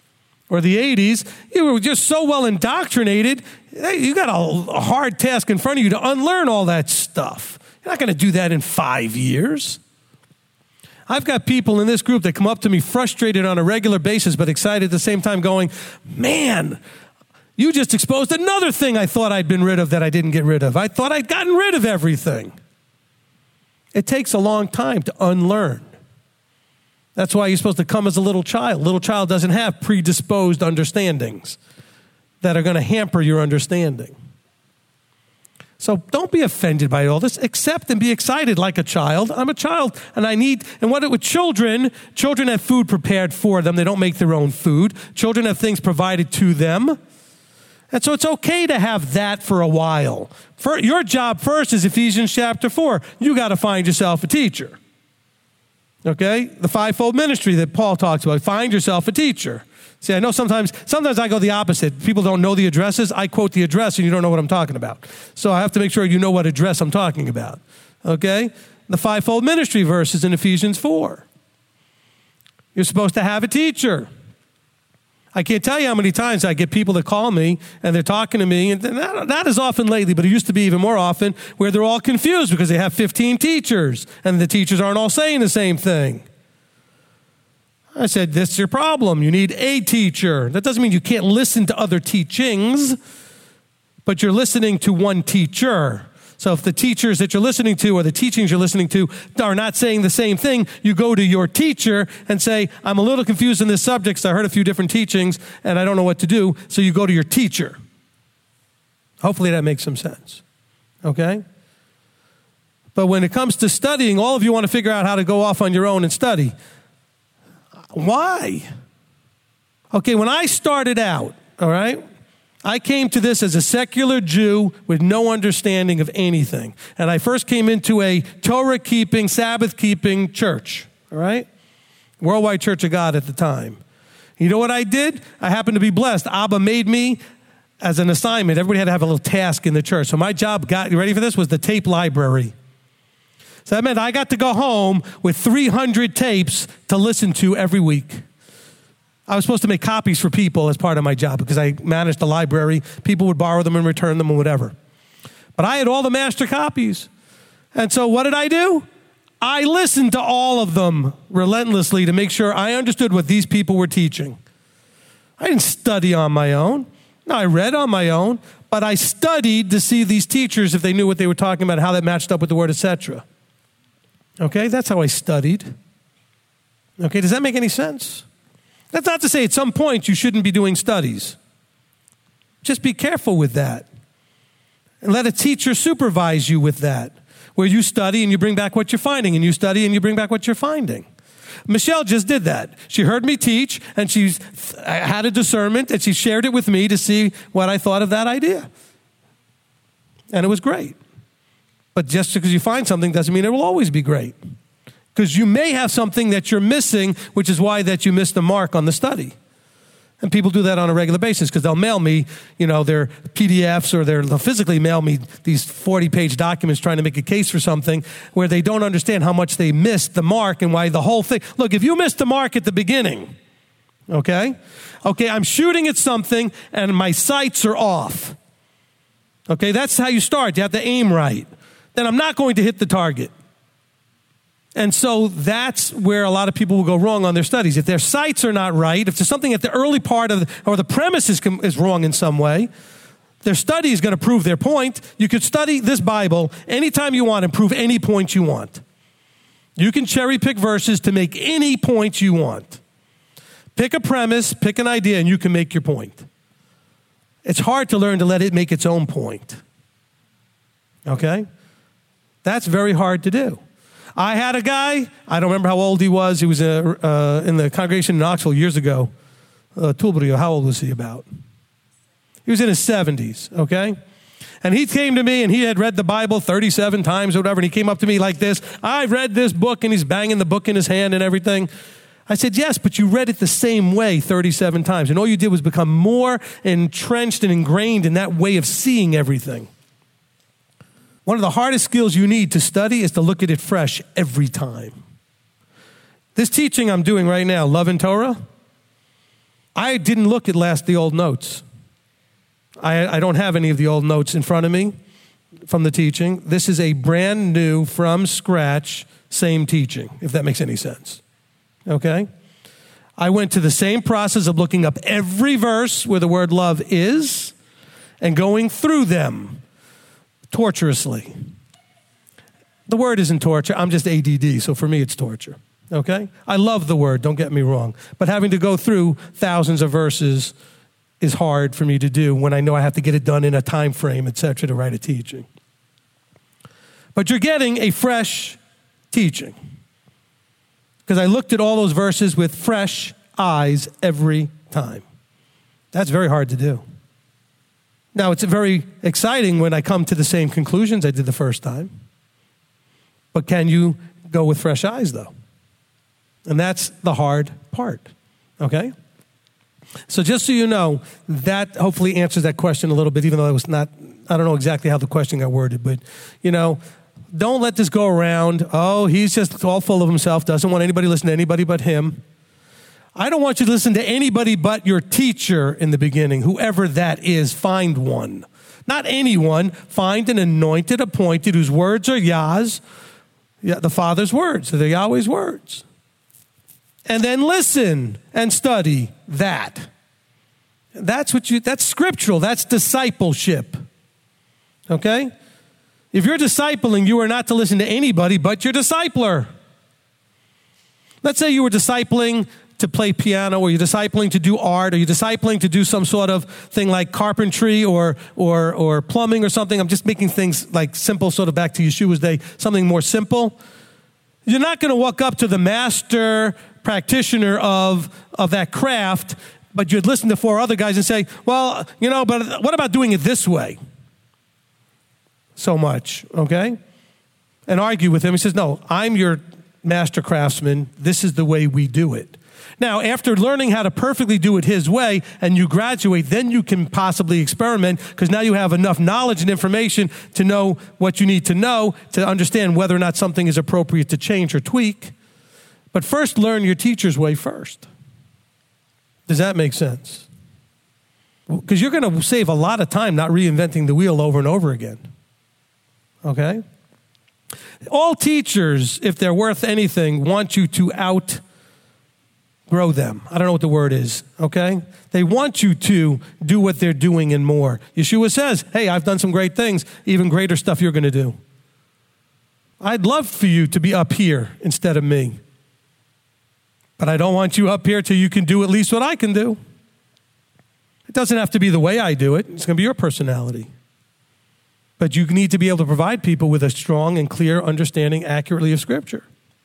[SPEAKER 1] or the eighties, you were just so well indoctrinated, you got a, a hard task in front of you to unlearn all that stuff. You're not going to do that in five years. I've got people in this group that come up to me frustrated on a regular basis, but excited at the same time going, man, you just exposed another thing I thought I'd been rid of that I didn't get rid of. I thought I'd gotten rid of everything. It takes a long time to unlearn. That's why you're supposed to come as a little child. A little child doesn't have predisposed understandings that are going to hamper your understanding. So don't be offended by all this. Accept and be excited like a child. I'm a child, and I need, and what with children, children have food prepared for them. They don't make their own food. Children have things provided to them. And so it's okay to have that for a while. For, your job first is Ephesians chapter four. You got to find yourself a teacher. Okay? The fivefold ministry that Paul talks about. Find yourself a teacher. See, I know sometimes, sometimes I go the opposite. People don't know the addresses. I quote the address and you don't know what I'm talking about. So I have to make sure you know what address I'm talking about. Okay? The fivefold ministry verse is in Ephesians four. You're supposed to have a teacher. I can't tell you how many times I get people that call me and they're talking to me, and not, not as often lately, but it used to be even more often, where they're all confused because they have fifteen teachers and the teachers aren't all saying the same thing. I said, this is your problem. You need a teacher. That doesn't mean you can't listen to other teachings, but you're listening to one teacher. So if the teachers that you're listening to or the teachings you're listening to are not saying the same thing, you go to your teacher and say, I'm a little confused in this subject, so I heard a few different teachings and I don't know what to do. So you go to your teacher. Hopefully that makes some sense. Okay? But when it comes to studying, all of you want to figure out how to go off on your own and study. Why? Okay, when I started out, all right, I came to this as a secular Jew with no understanding of anything. And I first came into a Torah-keeping, Sabbath-keeping church, all right? Worldwide Church of God at the time. You know what I did? I happened to be blessed. Abba made me as an assignment. Everybody had to have a little task in the church. So my job, got you ready for this, was the tape library. So that meant I got to go home with three hundred tapes to listen to every week. I was supposed to make copies for people as part of my job because I managed the library. People would borrow them and return them or whatever. But I had all the master copies. And so what did I do? I listened to all of them relentlessly to make sure I understood what these people were teaching. I didn't study on my own. No, I read on my own, but I studied to see these teachers if they knew what they were talking about, how that matched up with the word, et cetera. Okay, that's how I studied. Okay, does that make any sense? That's not to say at some point you shouldn't be doing studies. Just be careful with that. And let a teacher supervise you with that, where you study and you bring back what you're finding, and you study and you bring back what you're finding. Michelle just did that. She heard me teach, and she's had a discernment, and she shared it with me to see what I thought of that idea. And it was great. But just because you find something doesn't mean it will always be great. Because you may have something that you're missing, which is why that you missed the mark on the study. And people do that on a regular basis because they'll mail me, you know, their P D Fs or they'll physically mail me these forty-page documents trying to make a case for something where they don't understand how much they missed the mark and why the whole thing. Look, if you missed the mark at the beginning, okay? Okay, I'm shooting at something and my sights are off. Okay, that's how you start. You have to aim right. Then I'm not going to hit the target. And so that's where a lot of people will go wrong on their studies. If their sights are not right, if there's something at the early part of, the, or the premise is, is wrong in some way, their study is going to prove their point. You could study this Bible anytime you want and prove any point you want. You can cherry pick verses to make any point you want. Pick a premise, pick an idea, and you can make your point. It's hard to learn to let it make its own point. Okay? That's very hard to do. I had a guy, I don't remember how old he was. He was uh, uh, in the congregation in Knoxville years ago. Uh, Tulbrio, how old was he about? He was in his seventies, okay? And he came to me and he had read the Bible thirty-seven times or whatever. And he came up to me like this. I've read this book, and he's banging the book in his hand and everything. I said, yes, but you read it the same way thirty-seven times. And all you did was become more entrenched and ingrained in that way of seeing everything. One of the hardest skills you need to study is to look at it fresh every time. This teaching I'm doing right now, Love and Torah, I didn't look at last the old notes. I, I don't have any of the old notes in front of me from the teaching. This is a brand new, from scratch, same teaching, if that makes any sense. Okay? I went to the same process of looking up every verse where the word love is and going through them torturously. The word isn't torture. I'm just A D D, so for me it's torture. Okay? I love the word, don't get me wrong. But having to go through thousands of verses is hard for me to do when I know I have to get it done in a time frame, et cetera, to write a teaching. But you're getting a fresh teaching. Because I looked at all those verses with fresh eyes every time. That's very hard to do. Now, it's very exciting when I come to the same conclusions I did the first time. But can you go with fresh eyes, though? And that's the hard part, okay? So just so you know, that hopefully answers that question a little bit, even though it was not, I don't know exactly how the question got worded, but, you know, don't let this go around. Oh, he's just all full of himself, doesn't want anybody to listen to anybody but him. I don't want you to listen to anybody but your teacher in the beginning, whoever that is, find one. Not anyone, find an anointed, appointed, whose words are Yah's, yeah, the Father's words, they're Yahweh's words. And then listen and study that. That's what you, that's scriptural, that's discipleship. Okay? If you're discipling, you are not to listen to anybody but your discipler. Let's say you were discipling to play piano, or you're discipling to do art, or you're discipling to do some sort of thing like carpentry or or or plumbing or something. I'm just making things like simple, sort of back to Yeshua's day, something more simple. You're not going to walk up to the master practitioner of, of that craft, but you'd listen to four other guys and say, well, you know, but what about doing it this way? So much, okay? And argue with him. He says, no, I'm your master craftsman. This is the way we do it. Now, after learning how to perfectly do it his way and you graduate, then you can possibly experiment, because now you have enough knowledge and information to know what you need to know to understand whether or not something is appropriate to change or tweak. But first, learn your teacher's way first. Does that make sense? Because you're going to save a lot of time not reinventing the wheel over and over again. Okay? All teachers, if they're worth anything, want you to out grow them. I don't know what the word is, okay? They want you to do what they're doing and more. Yeshua says, hey, I've done some great things, even greater stuff you're going to do. I'd love for you to be up here instead of me. But I don't want you up here till you can do at least what I can do. It doesn't have to be the way I do it. It's going to be your personality. But you need to be able to provide people with a strong and clear understanding accurately of Scripture.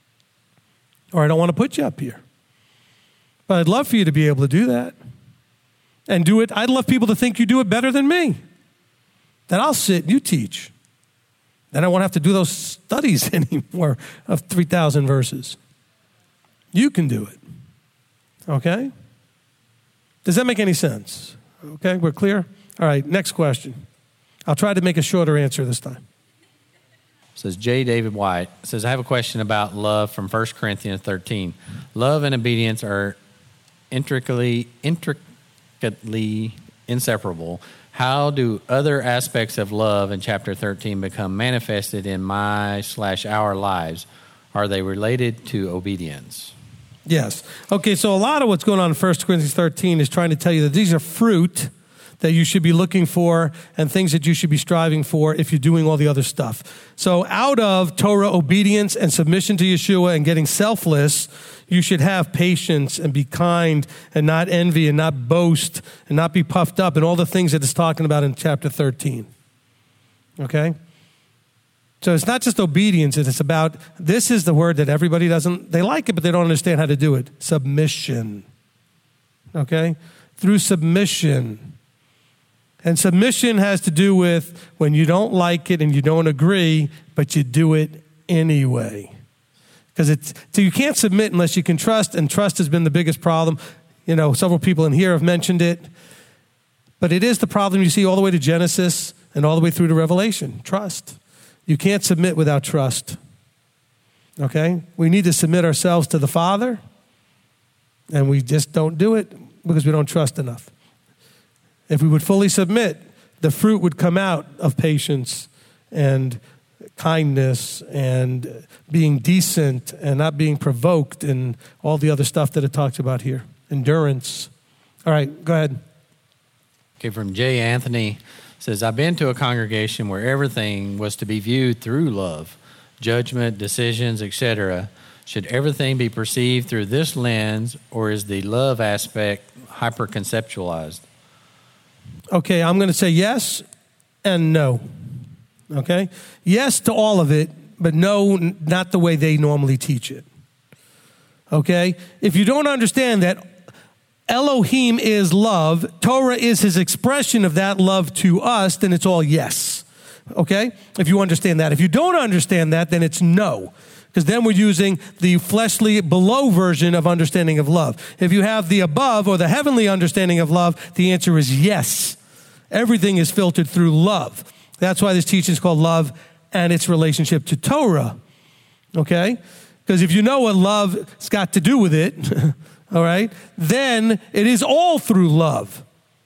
[SPEAKER 1] Or I don't want to put you up here. But I'd love for you to be able to do that. And do it. I'd love people to think you do it better than me. Then I'll sit and you teach. Then I won't have to do those studies anymore of three thousand verses. You can do it. Okay? Does that make any sense? Okay, we're clear? All right, next question. I'll try to make a shorter answer this time.
[SPEAKER 7] It says J. David White. It says, I have a question about love from First Corinthians thirteen. Love and obedience are intricately, intricately inseparable. How do other aspects of love in chapter thirteen become manifested in my slash our lives? Are they related to obedience?
[SPEAKER 1] Yes. Okay, so a lot of what's going on in First Corinthians thirteen is trying to tell you that these are fruit that you should be looking for and things that you should be striving for if you're doing all the other stuff. So out of Torah obedience and submission to Yeshua and getting selfless, you should have patience and be kind and not envy and not boast and not be puffed up and all the things that it's talking about in chapter thirteen. Okay? So it's not just obedience, it's about, this is the word that everybody doesn't, they like it, but they don't understand how to do it. Submission. Okay? Through submission. And submission has to do with when you don't like it and you don't agree, but you do it anyway. Because it's, so you can't submit unless you can trust, and trust has been the biggest problem. You know, several people in here have mentioned it. But it is the problem you see all the way to Genesis and all the way through to Revelation. Trust. You can't submit without trust. Okay? We need to submit ourselves to the Father, and we just don't do it. Because we don't trust enough. If we would fully submit, the fruit would come out of patience and kindness and being decent and not being provoked and all the other stuff that it talks about here. Endurance. All right, go ahead.
[SPEAKER 7] Okay, from Jay Anthony says, I've been to a congregation where everything was to be viewed through love, judgment, decisions, et cetera. Should everything be perceived through this lens, or is the love aspect hyper-conceptualized?
[SPEAKER 1] Okay, I'm going to say yes and no. Okay? Yes to all of it, but no, not the way they normally teach it. Okay? If you don't understand that Elohim is love, Torah is his expression of that love to us, then it's all yes. Okay? If you understand that. If you don't understand that, then it's no. Because then we're using the fleshly below version of understanding of love. If you have the above or the heavenly understanding of love, the answer is yes. Everything is filtered through love. That's why this teaching is called love and its relationship to Torah. Okay? Because if you know what love's got to do with it, all right, then it is all through love.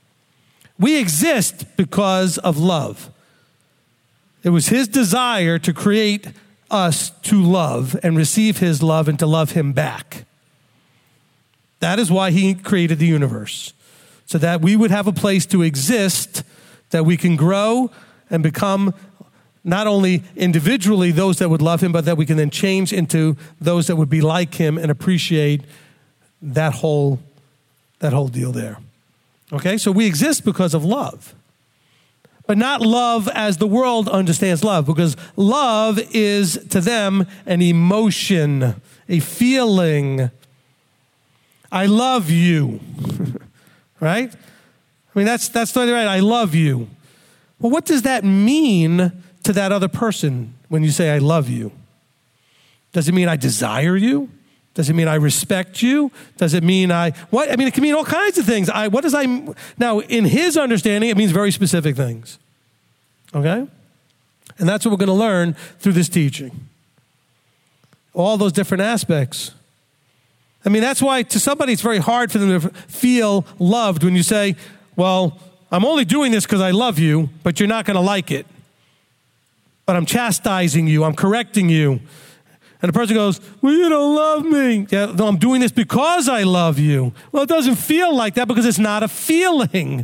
[SPEAKER 1] We exist because of love. It was his desire to create us to love and receive his love and to love him back. That is why he created the universe, so that we would have a place to exist, that we can grow and become not only individually those that would love him, but that we can then change into those that would be like him and appreciate that whole, that whole deal there. Okay, so we exist because of love. But not love as the world understands love, because love is to them an emotion, a feeling. I love you, right? I mean, that's that's totally right. I love you. Well, what does that mean to that other person when you say I love you? Does it mean I desire you? Does it mean I respect you? Does it mean I, what? I mean, it can mean all kinds of things. I, what does I, now in his understanding, it means very specific things. Okay? And that's what we're going to learn through this teaching. All those different aspects. I mean, that's why to somebody it's very hard for them to feel loved when you say, well, I'm only doing this because I love you, but you're not going to like it. But I'm chastising you. I'm correcting you. And the person goes, well, you don't love me. Yeah, no, I'm doing this because I love you. Well, it doesn't feel like that because it's not a feeling.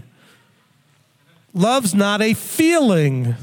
[SPEAKER 1] Love's not a feeling.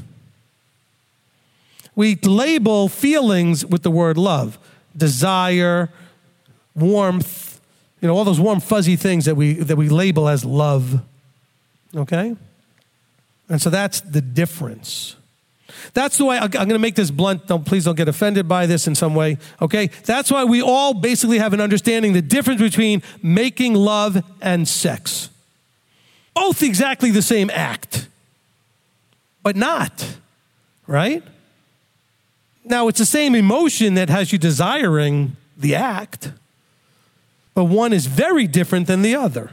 [SPEAKER 1] We label feelings with the word love. Desire, warmth, you know, all those warm, fuzzy things that we that we label as love. Okay? And so that's the difference. That's the way, I'm going to make this blunt. Don't, please don't get offended by this in some way, okay? That's why we all basically have an understanding the difference between making love and sex. Both exactly the same act, but not, right? Now, it's the same emotion that has you desiring the act, but one is very different than the other.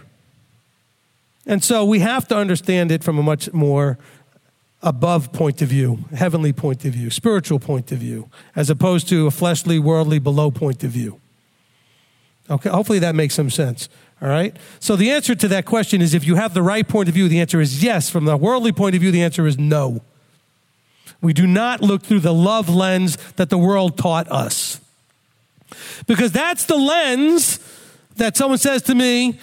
[SPEAKER 1] And so we have to understand it from a much more above point of view, heavenly point of view, spiritual point of view, as opposed to a fleshly, worldly, below point of view. Okay, hopefully that makes some sense, all right? So the answer to that question is if you have the right point of view, the answer is yes. From the worldly point of view, the answer is no. We do not look through the love lens that the world taught us. Because that's the lens that someone says to me,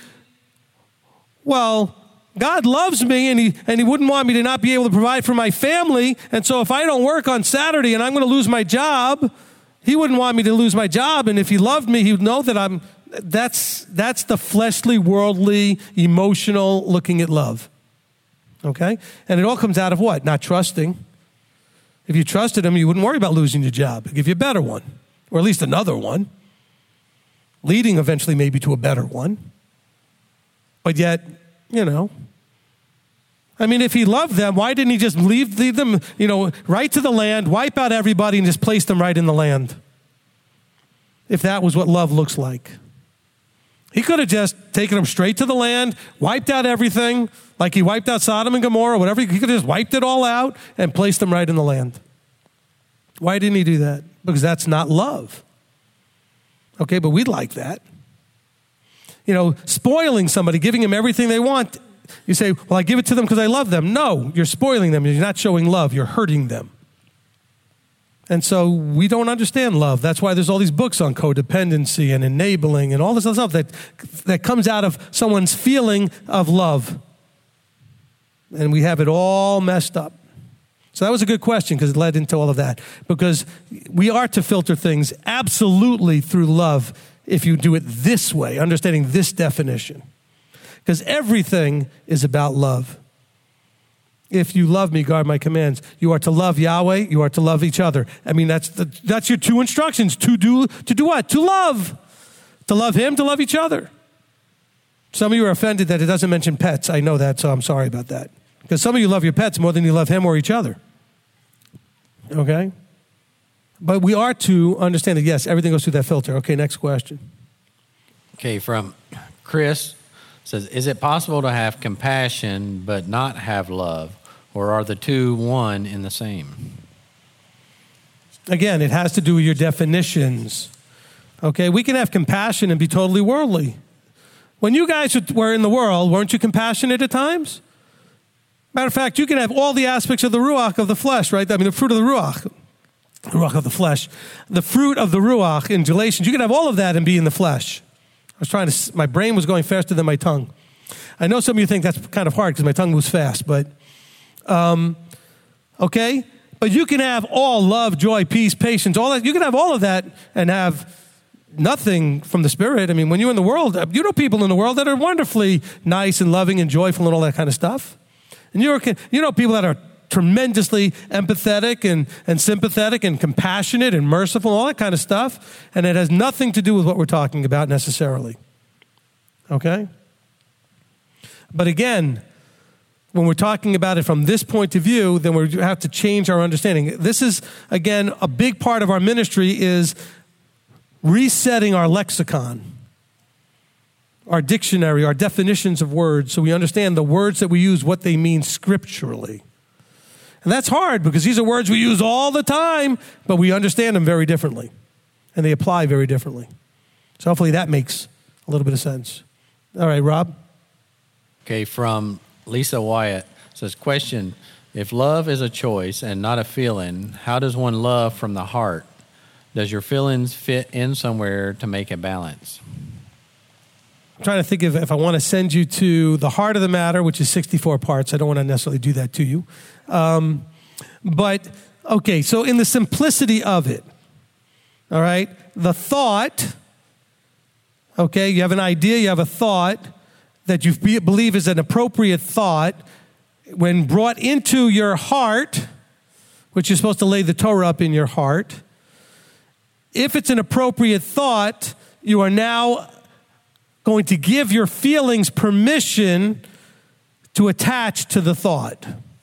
[SPEAKER 1] well, God loves me, and he, and he wouldn't want me to not be able to provide for my family. And so if I don't work on Saturday and I'm going to lose my job, he wouldn't want me to lose my job. And if he loved me, he would know that I'm, that's, that's the fleshly, worldly, emotional looking at love. Okay? And it all comes out of what? Not trusting. If you trusted him, you wouldn't worry about losing your job. He'd give you a better one, or at least another one, leading eventually maybe to a better one. But yet, you know, I mean, if he loved them, why didn't he just leave them, you know, right to the land, wipe out everybody, and just place them right in the land? If that was what love looks like. He could have just taken them straight to the land, wiped out everything, like he wiped out Sodom and Gomorrah, whatever. He could have just wiped it all out and placed them right in the land. Why didn't he do that? Because that's not love. Okay, but we'd like that. you know, spoiling somebody, giving them everything they want. You say, well, I give it to them because I love them. No, you're spoiling them. You're not showing love. You're hurting them. And so we don't understand love. That's why there's all these books on codependency and enabling and all this other stuff that, that comes out of someone's feeling of love. And we have it all messed up. So that was a good question because it led into all of that. Because we are to filter things absolutely through love if you do it this way, understanding this definition. Because everything is about love. If you love me, guard my commands. You are to love Yahweh. You are to love each other. I mean, that's the, that's your two instructions. To do, to do what? To love. To love him, to love each other. Some of you are offended that it doesn't mention pets. I know that, so I'm sorry about that. Because some of you love your pets more than you love him or each other. Okay? But we are to understand that, yes, everything goes through that filter. Okay, next question.
[SPEAKER 7] Okay, from Chris. Says, is it possible to have compassion but not have love? Or are the two one in the same?
[SPEAKER 1] Again, it has to do with your definitions. Okay, we can have compassion and be totally worldly. When you guys were in the world, weren't you compassionate at times? Matter of fact, you can have all the aspects of the Ruach of the flesh, right? I mean, the fruit of the Ruach. The Ruach of the flesh. The fruit of the Ruach in Galatians, you can have all of that and be in the flesh. I was trying to, my brain was going faster than my tongue. I know some of you think that's kind of hard because my tongue moves fast, but, um, okay? But you can have all love, joy, peace, patience, all that. You can have all of that and have nothing from the Spirit. I mean, when you're in the world, you know people in the world that are wonderfully nice and loving and joyful and all that kind of stuff. And you're, you know people that are tremendously empathetic and, and sympathetic and compassionate and merciful, all that kind of stuff. And it has nothing to do with what we're talking about necessarily. Okay? But again, when we're talking about it from this point of view, then we have to change our understanding. This is, again, a big part of our ministry is resetting our lexicon, our dictionary, our definitions of words, so we understand the words that we use, what they mean scripturally. And that's hard because these are words we use all the time, but we understand them very differently. And they apply very differently. So hopefully that makes a little bit of sense. All right, Rob?
[SPEAKER 7] Okay, from Lisa Wyatt. Says, question, if love is a choice and not a feeling, how does one love from the heart? Does your feelings fit in somewhere to make a balance?
[SPEAKER 1] I'm trying to think of if I want to send you to the heart of the matter, which is sixty-four parts. I don't want to necessarily do that to you. Um, but, okay, so in the simplicity of it, all right, the thought, okay, you have an idea, you have a thought that you believe is an appropriate thought. When brought into your heart, which you're supposed to lay the Torah up in your heart, if it's an appropriate thought, you are now going to give your feelings permission to attach to the thought.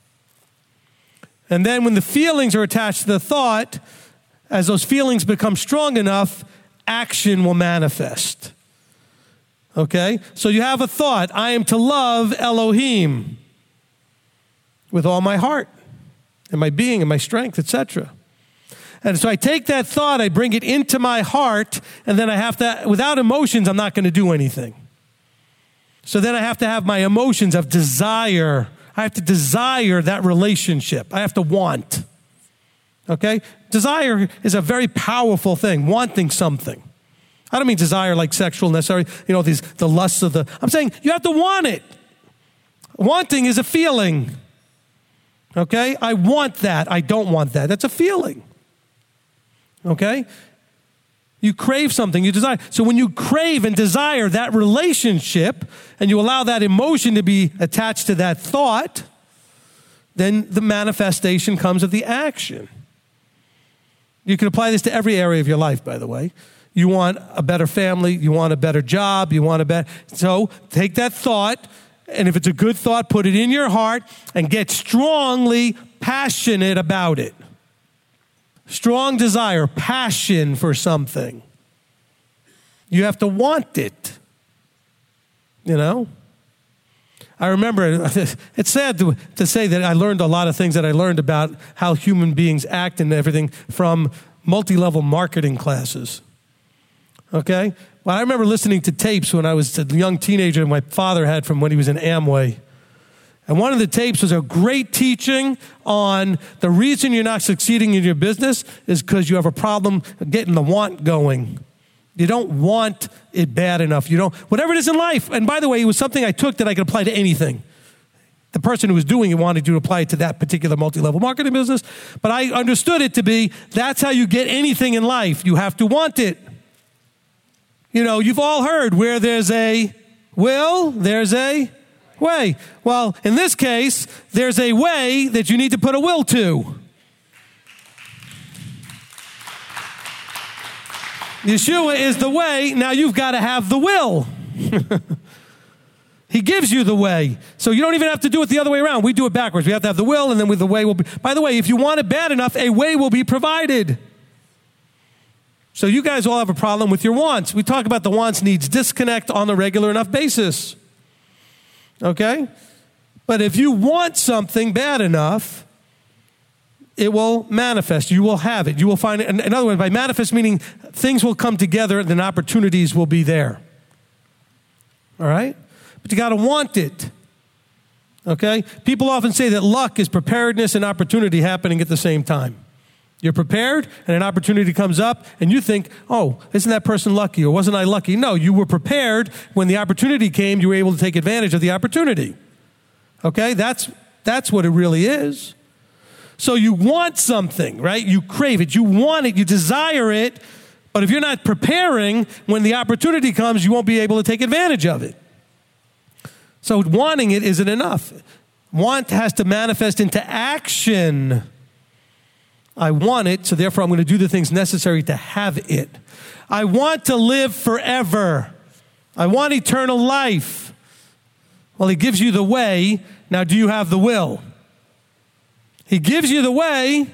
[SPEAKER 1] And then when the feelings are attached to the thought, as those feelings become strong enough, action will manifest. Okay? So you have a thought, I am to love Elohim with all my heart and my being and my strength, et cetera. And so I take that thought, I bring it into my heart, and then I have to, without emotions, I'm not going to do anything. So then I have to have my emotions of desire. I have to desire that relationship. I have to want. Okay? Desire is a very powerful thing, wanting something. I don't mean desire like sexual necessarily, you know, these the lusts of the, I'm saying you have to want it. Wanting is a feeling. Okay? I want that. I don't want that. That's a feeling. Okay? You crave something, you desire. So when you crave and desire that relationship and you allow that emotion to be attached to that thought, then the manifestation comes of the action. You can apply this to every area of your life, by the way. You want a better family, you want a better job, you want a better... So take that thought, and if it's a good thought, put it in your heart and get strongly passionate about it. Strong desire, passion for something. You have to want it. You know? I remember, it's sad to, to say that I learned a lot of things that I learned about how human beings act and everything from multi-level marketing classes. Okay? Well, I remember listening to tapes when I was a young teenager my father had from when he was in Amway. And one of the tapes was a great teaching on the reason you're not succeeding in your business is because you have a problem getting the want going. You don't want it bad enough. You don't, whatever it is in life. And by the way, it was something I took that I could apply to anything. The person who was doing it wanted you to apply it to that particular multi-level marketing business. But I understood it to be, that's how you get anything in life. You have to want it. You know, you've all heard where there's a will, there's a way. Well, in this case, there's a way that you need to put a will to. Yeshua is the way. Now you've got to have the will. He gives you the way. So you don't even have to do it the other way around. We do it backwards. We have to have the will, and then with the way will be. By the way, if you want it bad enough, a way will be provided. So you guys all have a problem with your wants. We talk about the wants needs disconnect on a regular enough basis. Okay? But if you want something bad enough, it will manifest. You will have it. You will find it. In other words, by manifest meaning things will come together and then opportunities will be there. All right? But you got to want it. Okay? People often say that luck is preparedness and opportunity happening at the same time. You're prepared and an opportunity comes up and you think, oh, isn't that person lucky or wasn't I lucky? No, you were prepared. When the opportunity came, you were able to take advantage of the opportunity. Okay? That's, that's what it really is. So you want something, right? You crave it. You want it. You desire it. But if you're not preparing, when the opportunity comes, you won't be able to take advantage of it. So wanting it isn't enough. Want has to manifest into action. I want it, so therefore I'm going to do the things necessary to have it. I want to live forever. I want eternal life. Well, he gives you the way. Now, do you have the will? He gives you the way.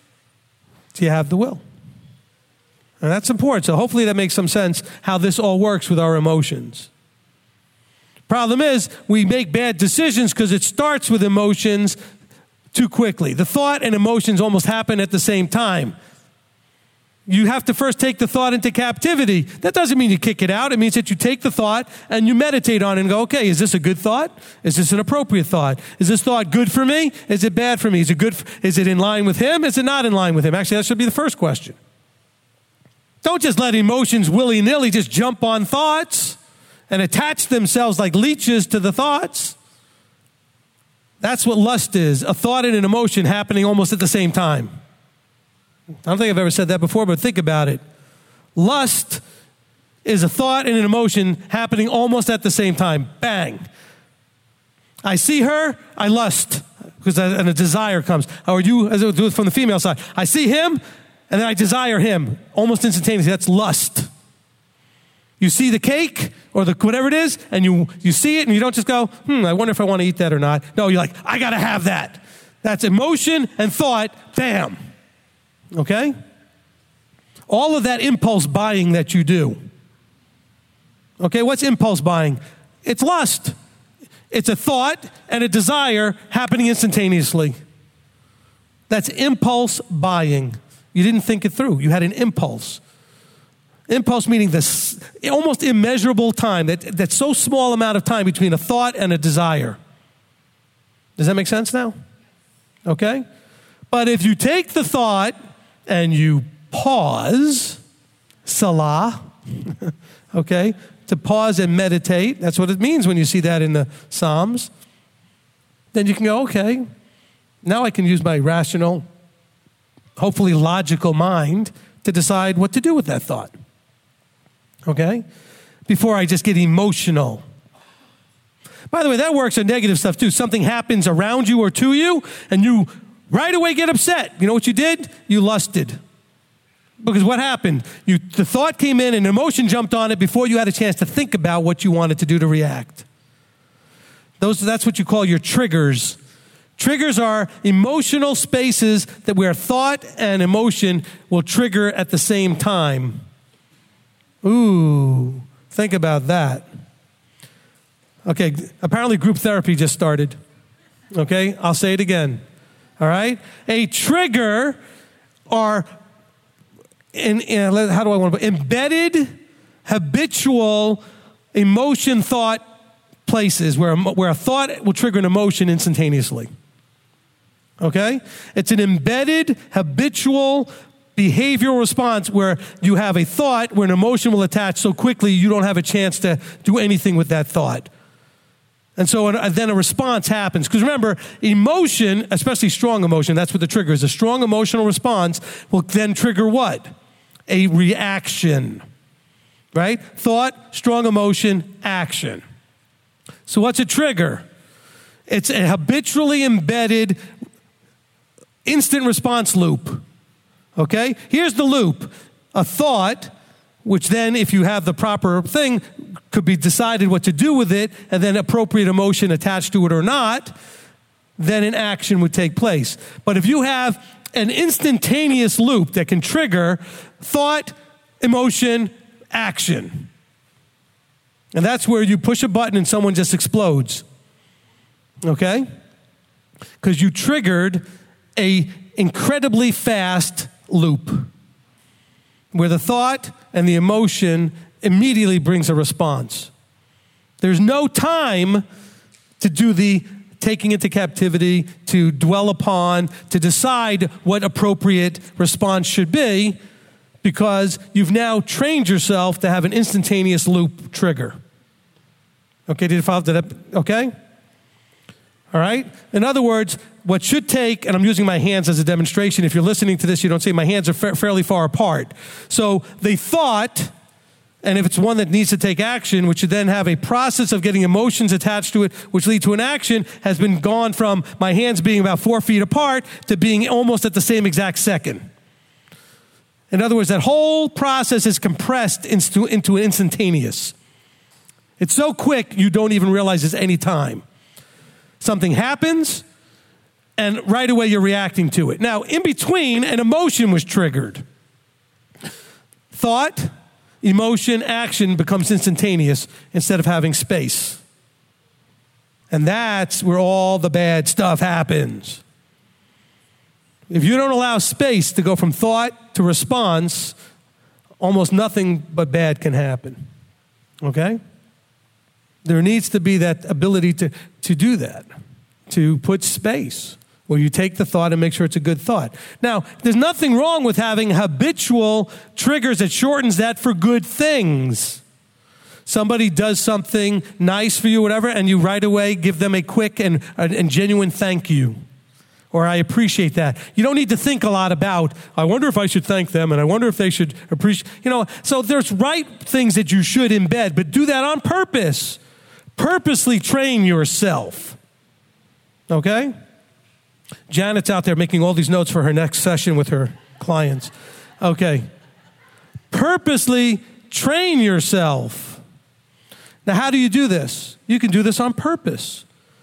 [SPEAKER 1] Do you have the will? And that's important. So hopefully that makes some sense how this all works with our emotions. Problem is, we make bad decisions because it starts with emotions too quickly. The thought and emotions almost happen at the same time. You have to first take the thought into captivity. That doesn't mean you kick it out. It means that you take the thought and you meditate on it and go, okay, is this a good thought? Is this an appropriate thought? Is this thought good for me? Is it bad for me? Is it good? For, is it in line with him? Is it not in line with him? Actually, that should be the first question. Don't just let emotions willy-nilly just jump on thoughts and attach themselves like leeches to the thoughts. That's what lust is, a thought and an emotion happening almost at the same time. I don't think I've ever said that before, but think about it. Lust is a thought and an emotion happening almost at the same time. Bang. I see her, I lust, because and a desire comes. Or you, as I do it from the female side, I see him, and then I desire him, almost instantaneously. That's lust. You see the cake or the whatever it is, and you, you see it, and you don't just go, hmm, I wonder if I want to eat that or not. No, you're like, I got to have that. That's emotion and thought, bam. Okay? All of that impulse buying that you do. Okay, what's impulse buying? It's lust. It's a thought and a desire happening instantaneously. That's impulse buying. You didn't think it through. You had an impulse. Impulse meaning this almost immeasurable time, that, that so small amount of time between a thought and a desire. Does that make sense now? Okay? But if you take the thought and you pause, salah, okay, to pause and meditate, that's what it means when you see that in the Psalms, then you can go, okay, now I can use my rational, hopefully logical mind to decide what to do with that thought. Okay? Before I just get emotional. By the way, that works on negative stuff too. Something happens around you or to you, and you right away get upset. You know what you did? You lusted. Because what happened? You, the thought came in and emotion jumped on it before you had a chance to think about what you wanted to do to react. Those, that's what you call your triggers. Triggers are emotional spaces that where thought and emotion will trigger at the same time. Ooh, think about that. Okay, apparently group therapy just started. Okay, I'll say it again. All right? A trigger are, in, in, how do I want to put it? Embedded habitual emotion thought places where, where a thought will trigger an emotion instantaneously. Okay? It's an embedded, habitual behavioral response where you have a thought where an emotion will attach so quickly you don't have a chance to do anything with that thought. And so then a response happens. Because remember, emotion, especially strong emotion, that's what the trigger is. A strong emotional response will then trigger what? A reaction. Right? Thought, strong emotion, action. So what's a trigger? It's a habitually embedded instant response loop. Okay? Here's the loop. A thought, which then, if you have the proper thing, could be decided what to do with it, and then appropriate emotion attached to it or not, then an action would take place. But if you have an instantaneous loop that can trigger thought, emotion, action, and that's where you push a button and someone just explodes. Okay? Because you triggered a incredibly fast loop where the thought and the emotion immediately brings a response. There's no time to do the taking into captivity, to dwell upon, to decide what appropriate response should be, because you've now trained yourself to have an instantaneous loop trigger. Okay, did you follow that? Okay? All right? In other words, what should take, and I'm using my hands as a demonstration. If you're listening to this, you don't see my hands are fa- fairly far apart. So the thought, and if it's one that needs to take action, which should then have a process of getting emotions attached to it, which lead to an action, has been gone from my hands being about four feet apart to being almost at the same exact second. In other words, that whole process is compressed into, into an instantaneous. It's so quick, you don't even realize there's any time. Something happens, and right away you're reacting to it. Now, in between, an emotion was triggered. Thought, emotion, action becomes instantaneous instead of having space. And that's where all the bad stuff happens. If you don't allow space to go from thought to response, almost nothing but bad can happen. Okay? There needs to be that ability to, to do that, to put space where you take the thought and make sure it's a good thought. Now, there's nothing wrong with having habitual triggers that shortens that for good things. Somebody does something nice for you, whatever, and you right away give them a quick and, and genuine thank you. Or I appreciate that. You don't need to think a lot about, I wonder if I should thank them, and I wonder if they should appreciate, you know, so there's right things that you should embed, but do that on purpose. Purposely train yourself. Okay? Janet's out there making all these notes for her next session with her clients. Okay. Purposely train yourself. Now, how do you do this? You can do this on purpose.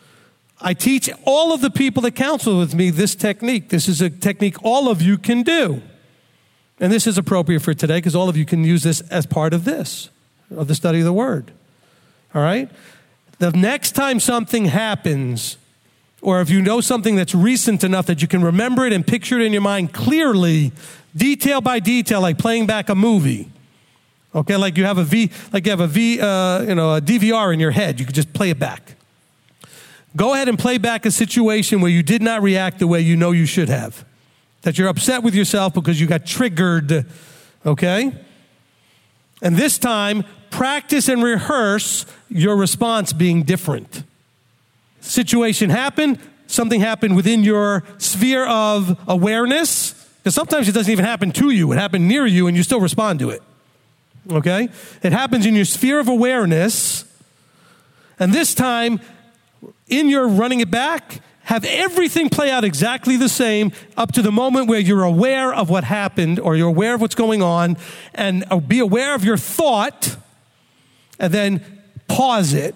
[SPEAKER 1] I teach all of the people that counsel with me this technique. This is a technique all of you can do. And this is appropriate for today because all of you can use this as part of this, of the study of the Word. All right? The next time something happens, or if you know something that's recent enough that you can remember it and picture it in your mind clearly, detail by detail, like playing back a movie. Okay, like you have a V, like you have a V, uh, you know, a D V R in your head. You can just play it back. Go ahead and play back a situation where you did not react the way you know you should have. That you're upset with yourself because you got triggered. Okay? And this time, practice and rehearse your response being different. Situation happened, something happened within your sphere of awareness, because sometimes it doesn't even happen to you. It happened near you and you still respond to it. Okay? It happens in your sphere of awareness, and this time, in your running it back, have everything play out exactly the same up to the moment where you're aware of what happened or you're aware of what's going on, and be aware of your thought, and then pause it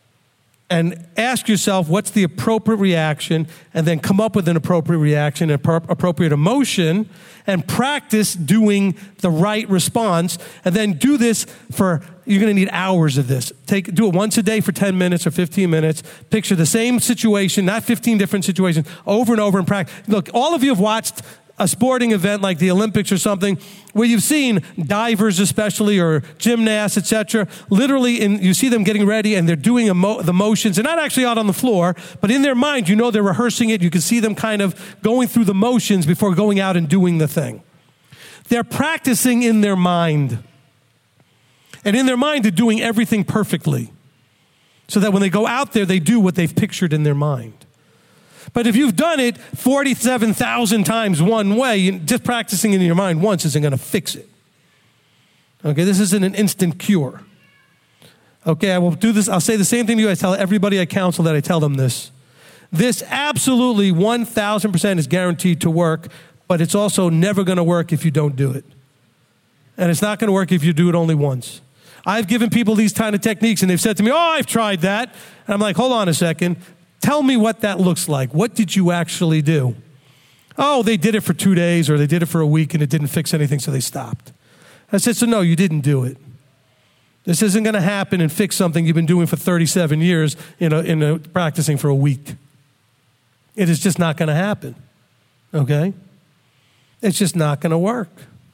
[SPEAKER 1] and ask yourself what's the appropriate reaction, and then come up with an appropriate reaction, an appropriate emotion, and practice doing the right response. And then do this for, you're going to need hours of this. Take, do it once a day for ten minutes or fifteen minutes. Picture the same situation, not fifteen different situations, over and over and practice. Look, all of you have watched a sporting event like the Olympics or something, where you've seen divers especially, or gymnasts, et cetera, literally in, you see them getting ready and they're doing emo- the motions. They're not actually out on the floor, but in their mind, you know they're rehearsing it. You can see them kind of going through the motions before going out and doing the thing. They're practicing in their mind. And in their mind, they're doing everything perfectly, so that when they go out there, they do what they've pictured in their mind. But if you've done it forty-seven thousand times one way, just practicing in your mind once isn't going to fix it. Okay, this isn't an instant cure. Okay, I will do this. I'll say the same thing to you. I tell everybody I counsel that I tell them this. This absolutely one thousand percent is guaranteed to work, but it's also never going to work if you don't do it. And it's not going to work if you do it only once. I've given people these kind of techniques, and they've said to me, oh, I've tried that. And I'm like, hold on a second. Tell me what that looks like. What did you actually do? Oh, they did it for two days, or they did it for a week, and it didn't fix anything, so they stopped. I said, so no, you didn't do it. This isn't going to happen and fix something you've been doing for thirty-seven years in a, in a, practicing for a week. It is just not going to happen, okay? It's just not going to work.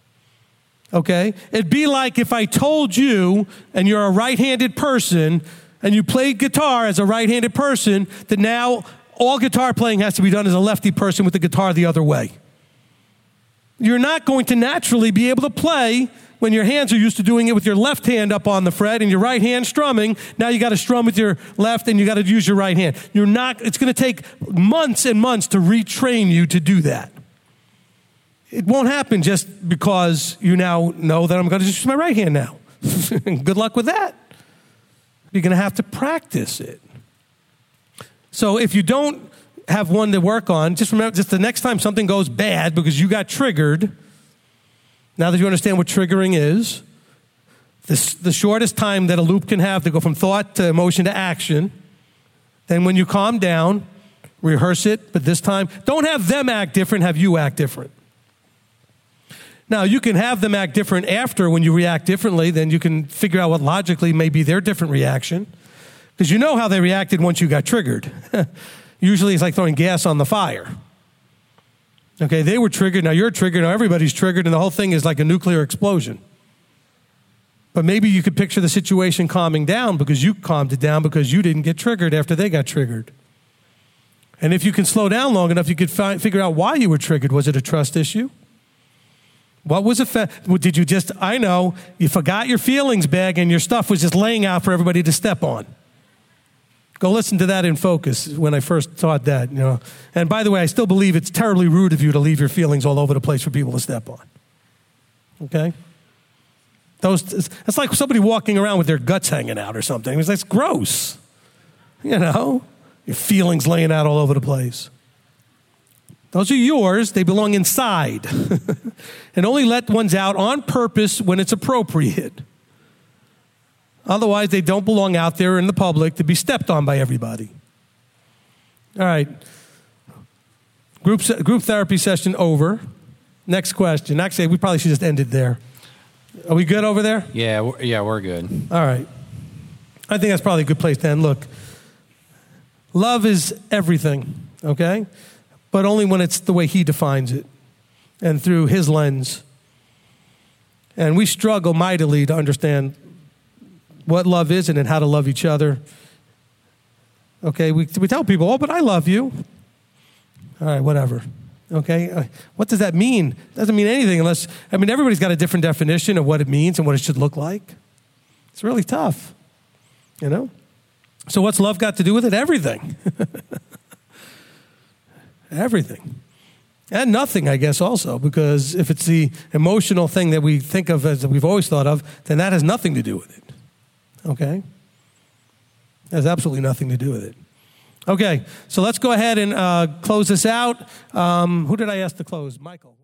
[SPEAKER 1] Okay? It'd be like if I told you, and you're a right-handed person, and you played guitar as a right-handed person, that now all guitar playing has to be done as a lefty person with the guitar the other way. You're not going to naturally be able to play when your hands are used to doing it with your left hand up on the fret and your right hand strumming. Now you got to strum with your left and you got to use your right hand. You're not, it's going to take months and months to retrain you to do that. It won't happen just because you now know that I'm going to just use my right hand now. Good luck with that. You're going to have to practice it. So if you don't have one to work on, just remember, just the next time something goes bad because you got triggered, now that you understand what triggering is, this, the shortest time that a loop can have to go from thought to emotion to action, then when you calm down, rehearse it, but this time, don't have them act different, have you act different. Now, you can have them act different after when you react differently, then you can figure out what logically may be their different reaction, because you know how they reacted once you got triggered. Usually it's like throwing gas on the fire. Okay, they were triggered, now you're triggered, now everybody's triggered, and the whole thing is like a nuclear explosion. But maybe you could picture the situation calming down because you calmed it down because you didn't get triggered after they got triggered. And if you can slow down long enough, you could find, figure out why you were triggered. Was it a trust issue? What was it? Fa- did you just, I know, you forgot your feelings bag and your stuff was just laying out for everybody to step on. Go listen to that in Focus when I first taught that, you know. And by the way, I still believe it's terribly rude of you to leave your feelings all over the place for people to step on. Okay? Those, it's like somebody walking around with their guts hanging out or something. It's like, gross. You know? Your feelings laying out all over the place. Those are yours. They belong inside. And only let ones out on purpose when it's appropriate. Otherwise, they don't belong out there in the public to be stepped on by everybody. All right. Group, group therapy session over. Next question. Actually, we probably should just end it there. Are we good over there?
[SPEAKER 7] Yeah, we're, yeah, we're good.
[SPEAKER 1] All right. I think that's probably a good place to end. Look, love is everything, okay? But only when it's the way he defines it and through his lens. And we struggle mightily to understand what love is and how to love each other. Okay, we, we tell people, oh, but I love you. All right, whatever. Okay, uh, what does that mean? Doesn't mean anything unless, I mean, everybody's got a different definition of what it means and what it should look like. It's really tough, you know? So what's love got to do with it? Everything. Everything. And nothing, I guess, also, because if it's the emotional thing that we think of as we've always thought of, then that has nothing to do with it. Okay? It has absolutely nothing to do with it. Okay, so let's go ahead and uh, close this out. Um, who did I ask to close? Michael.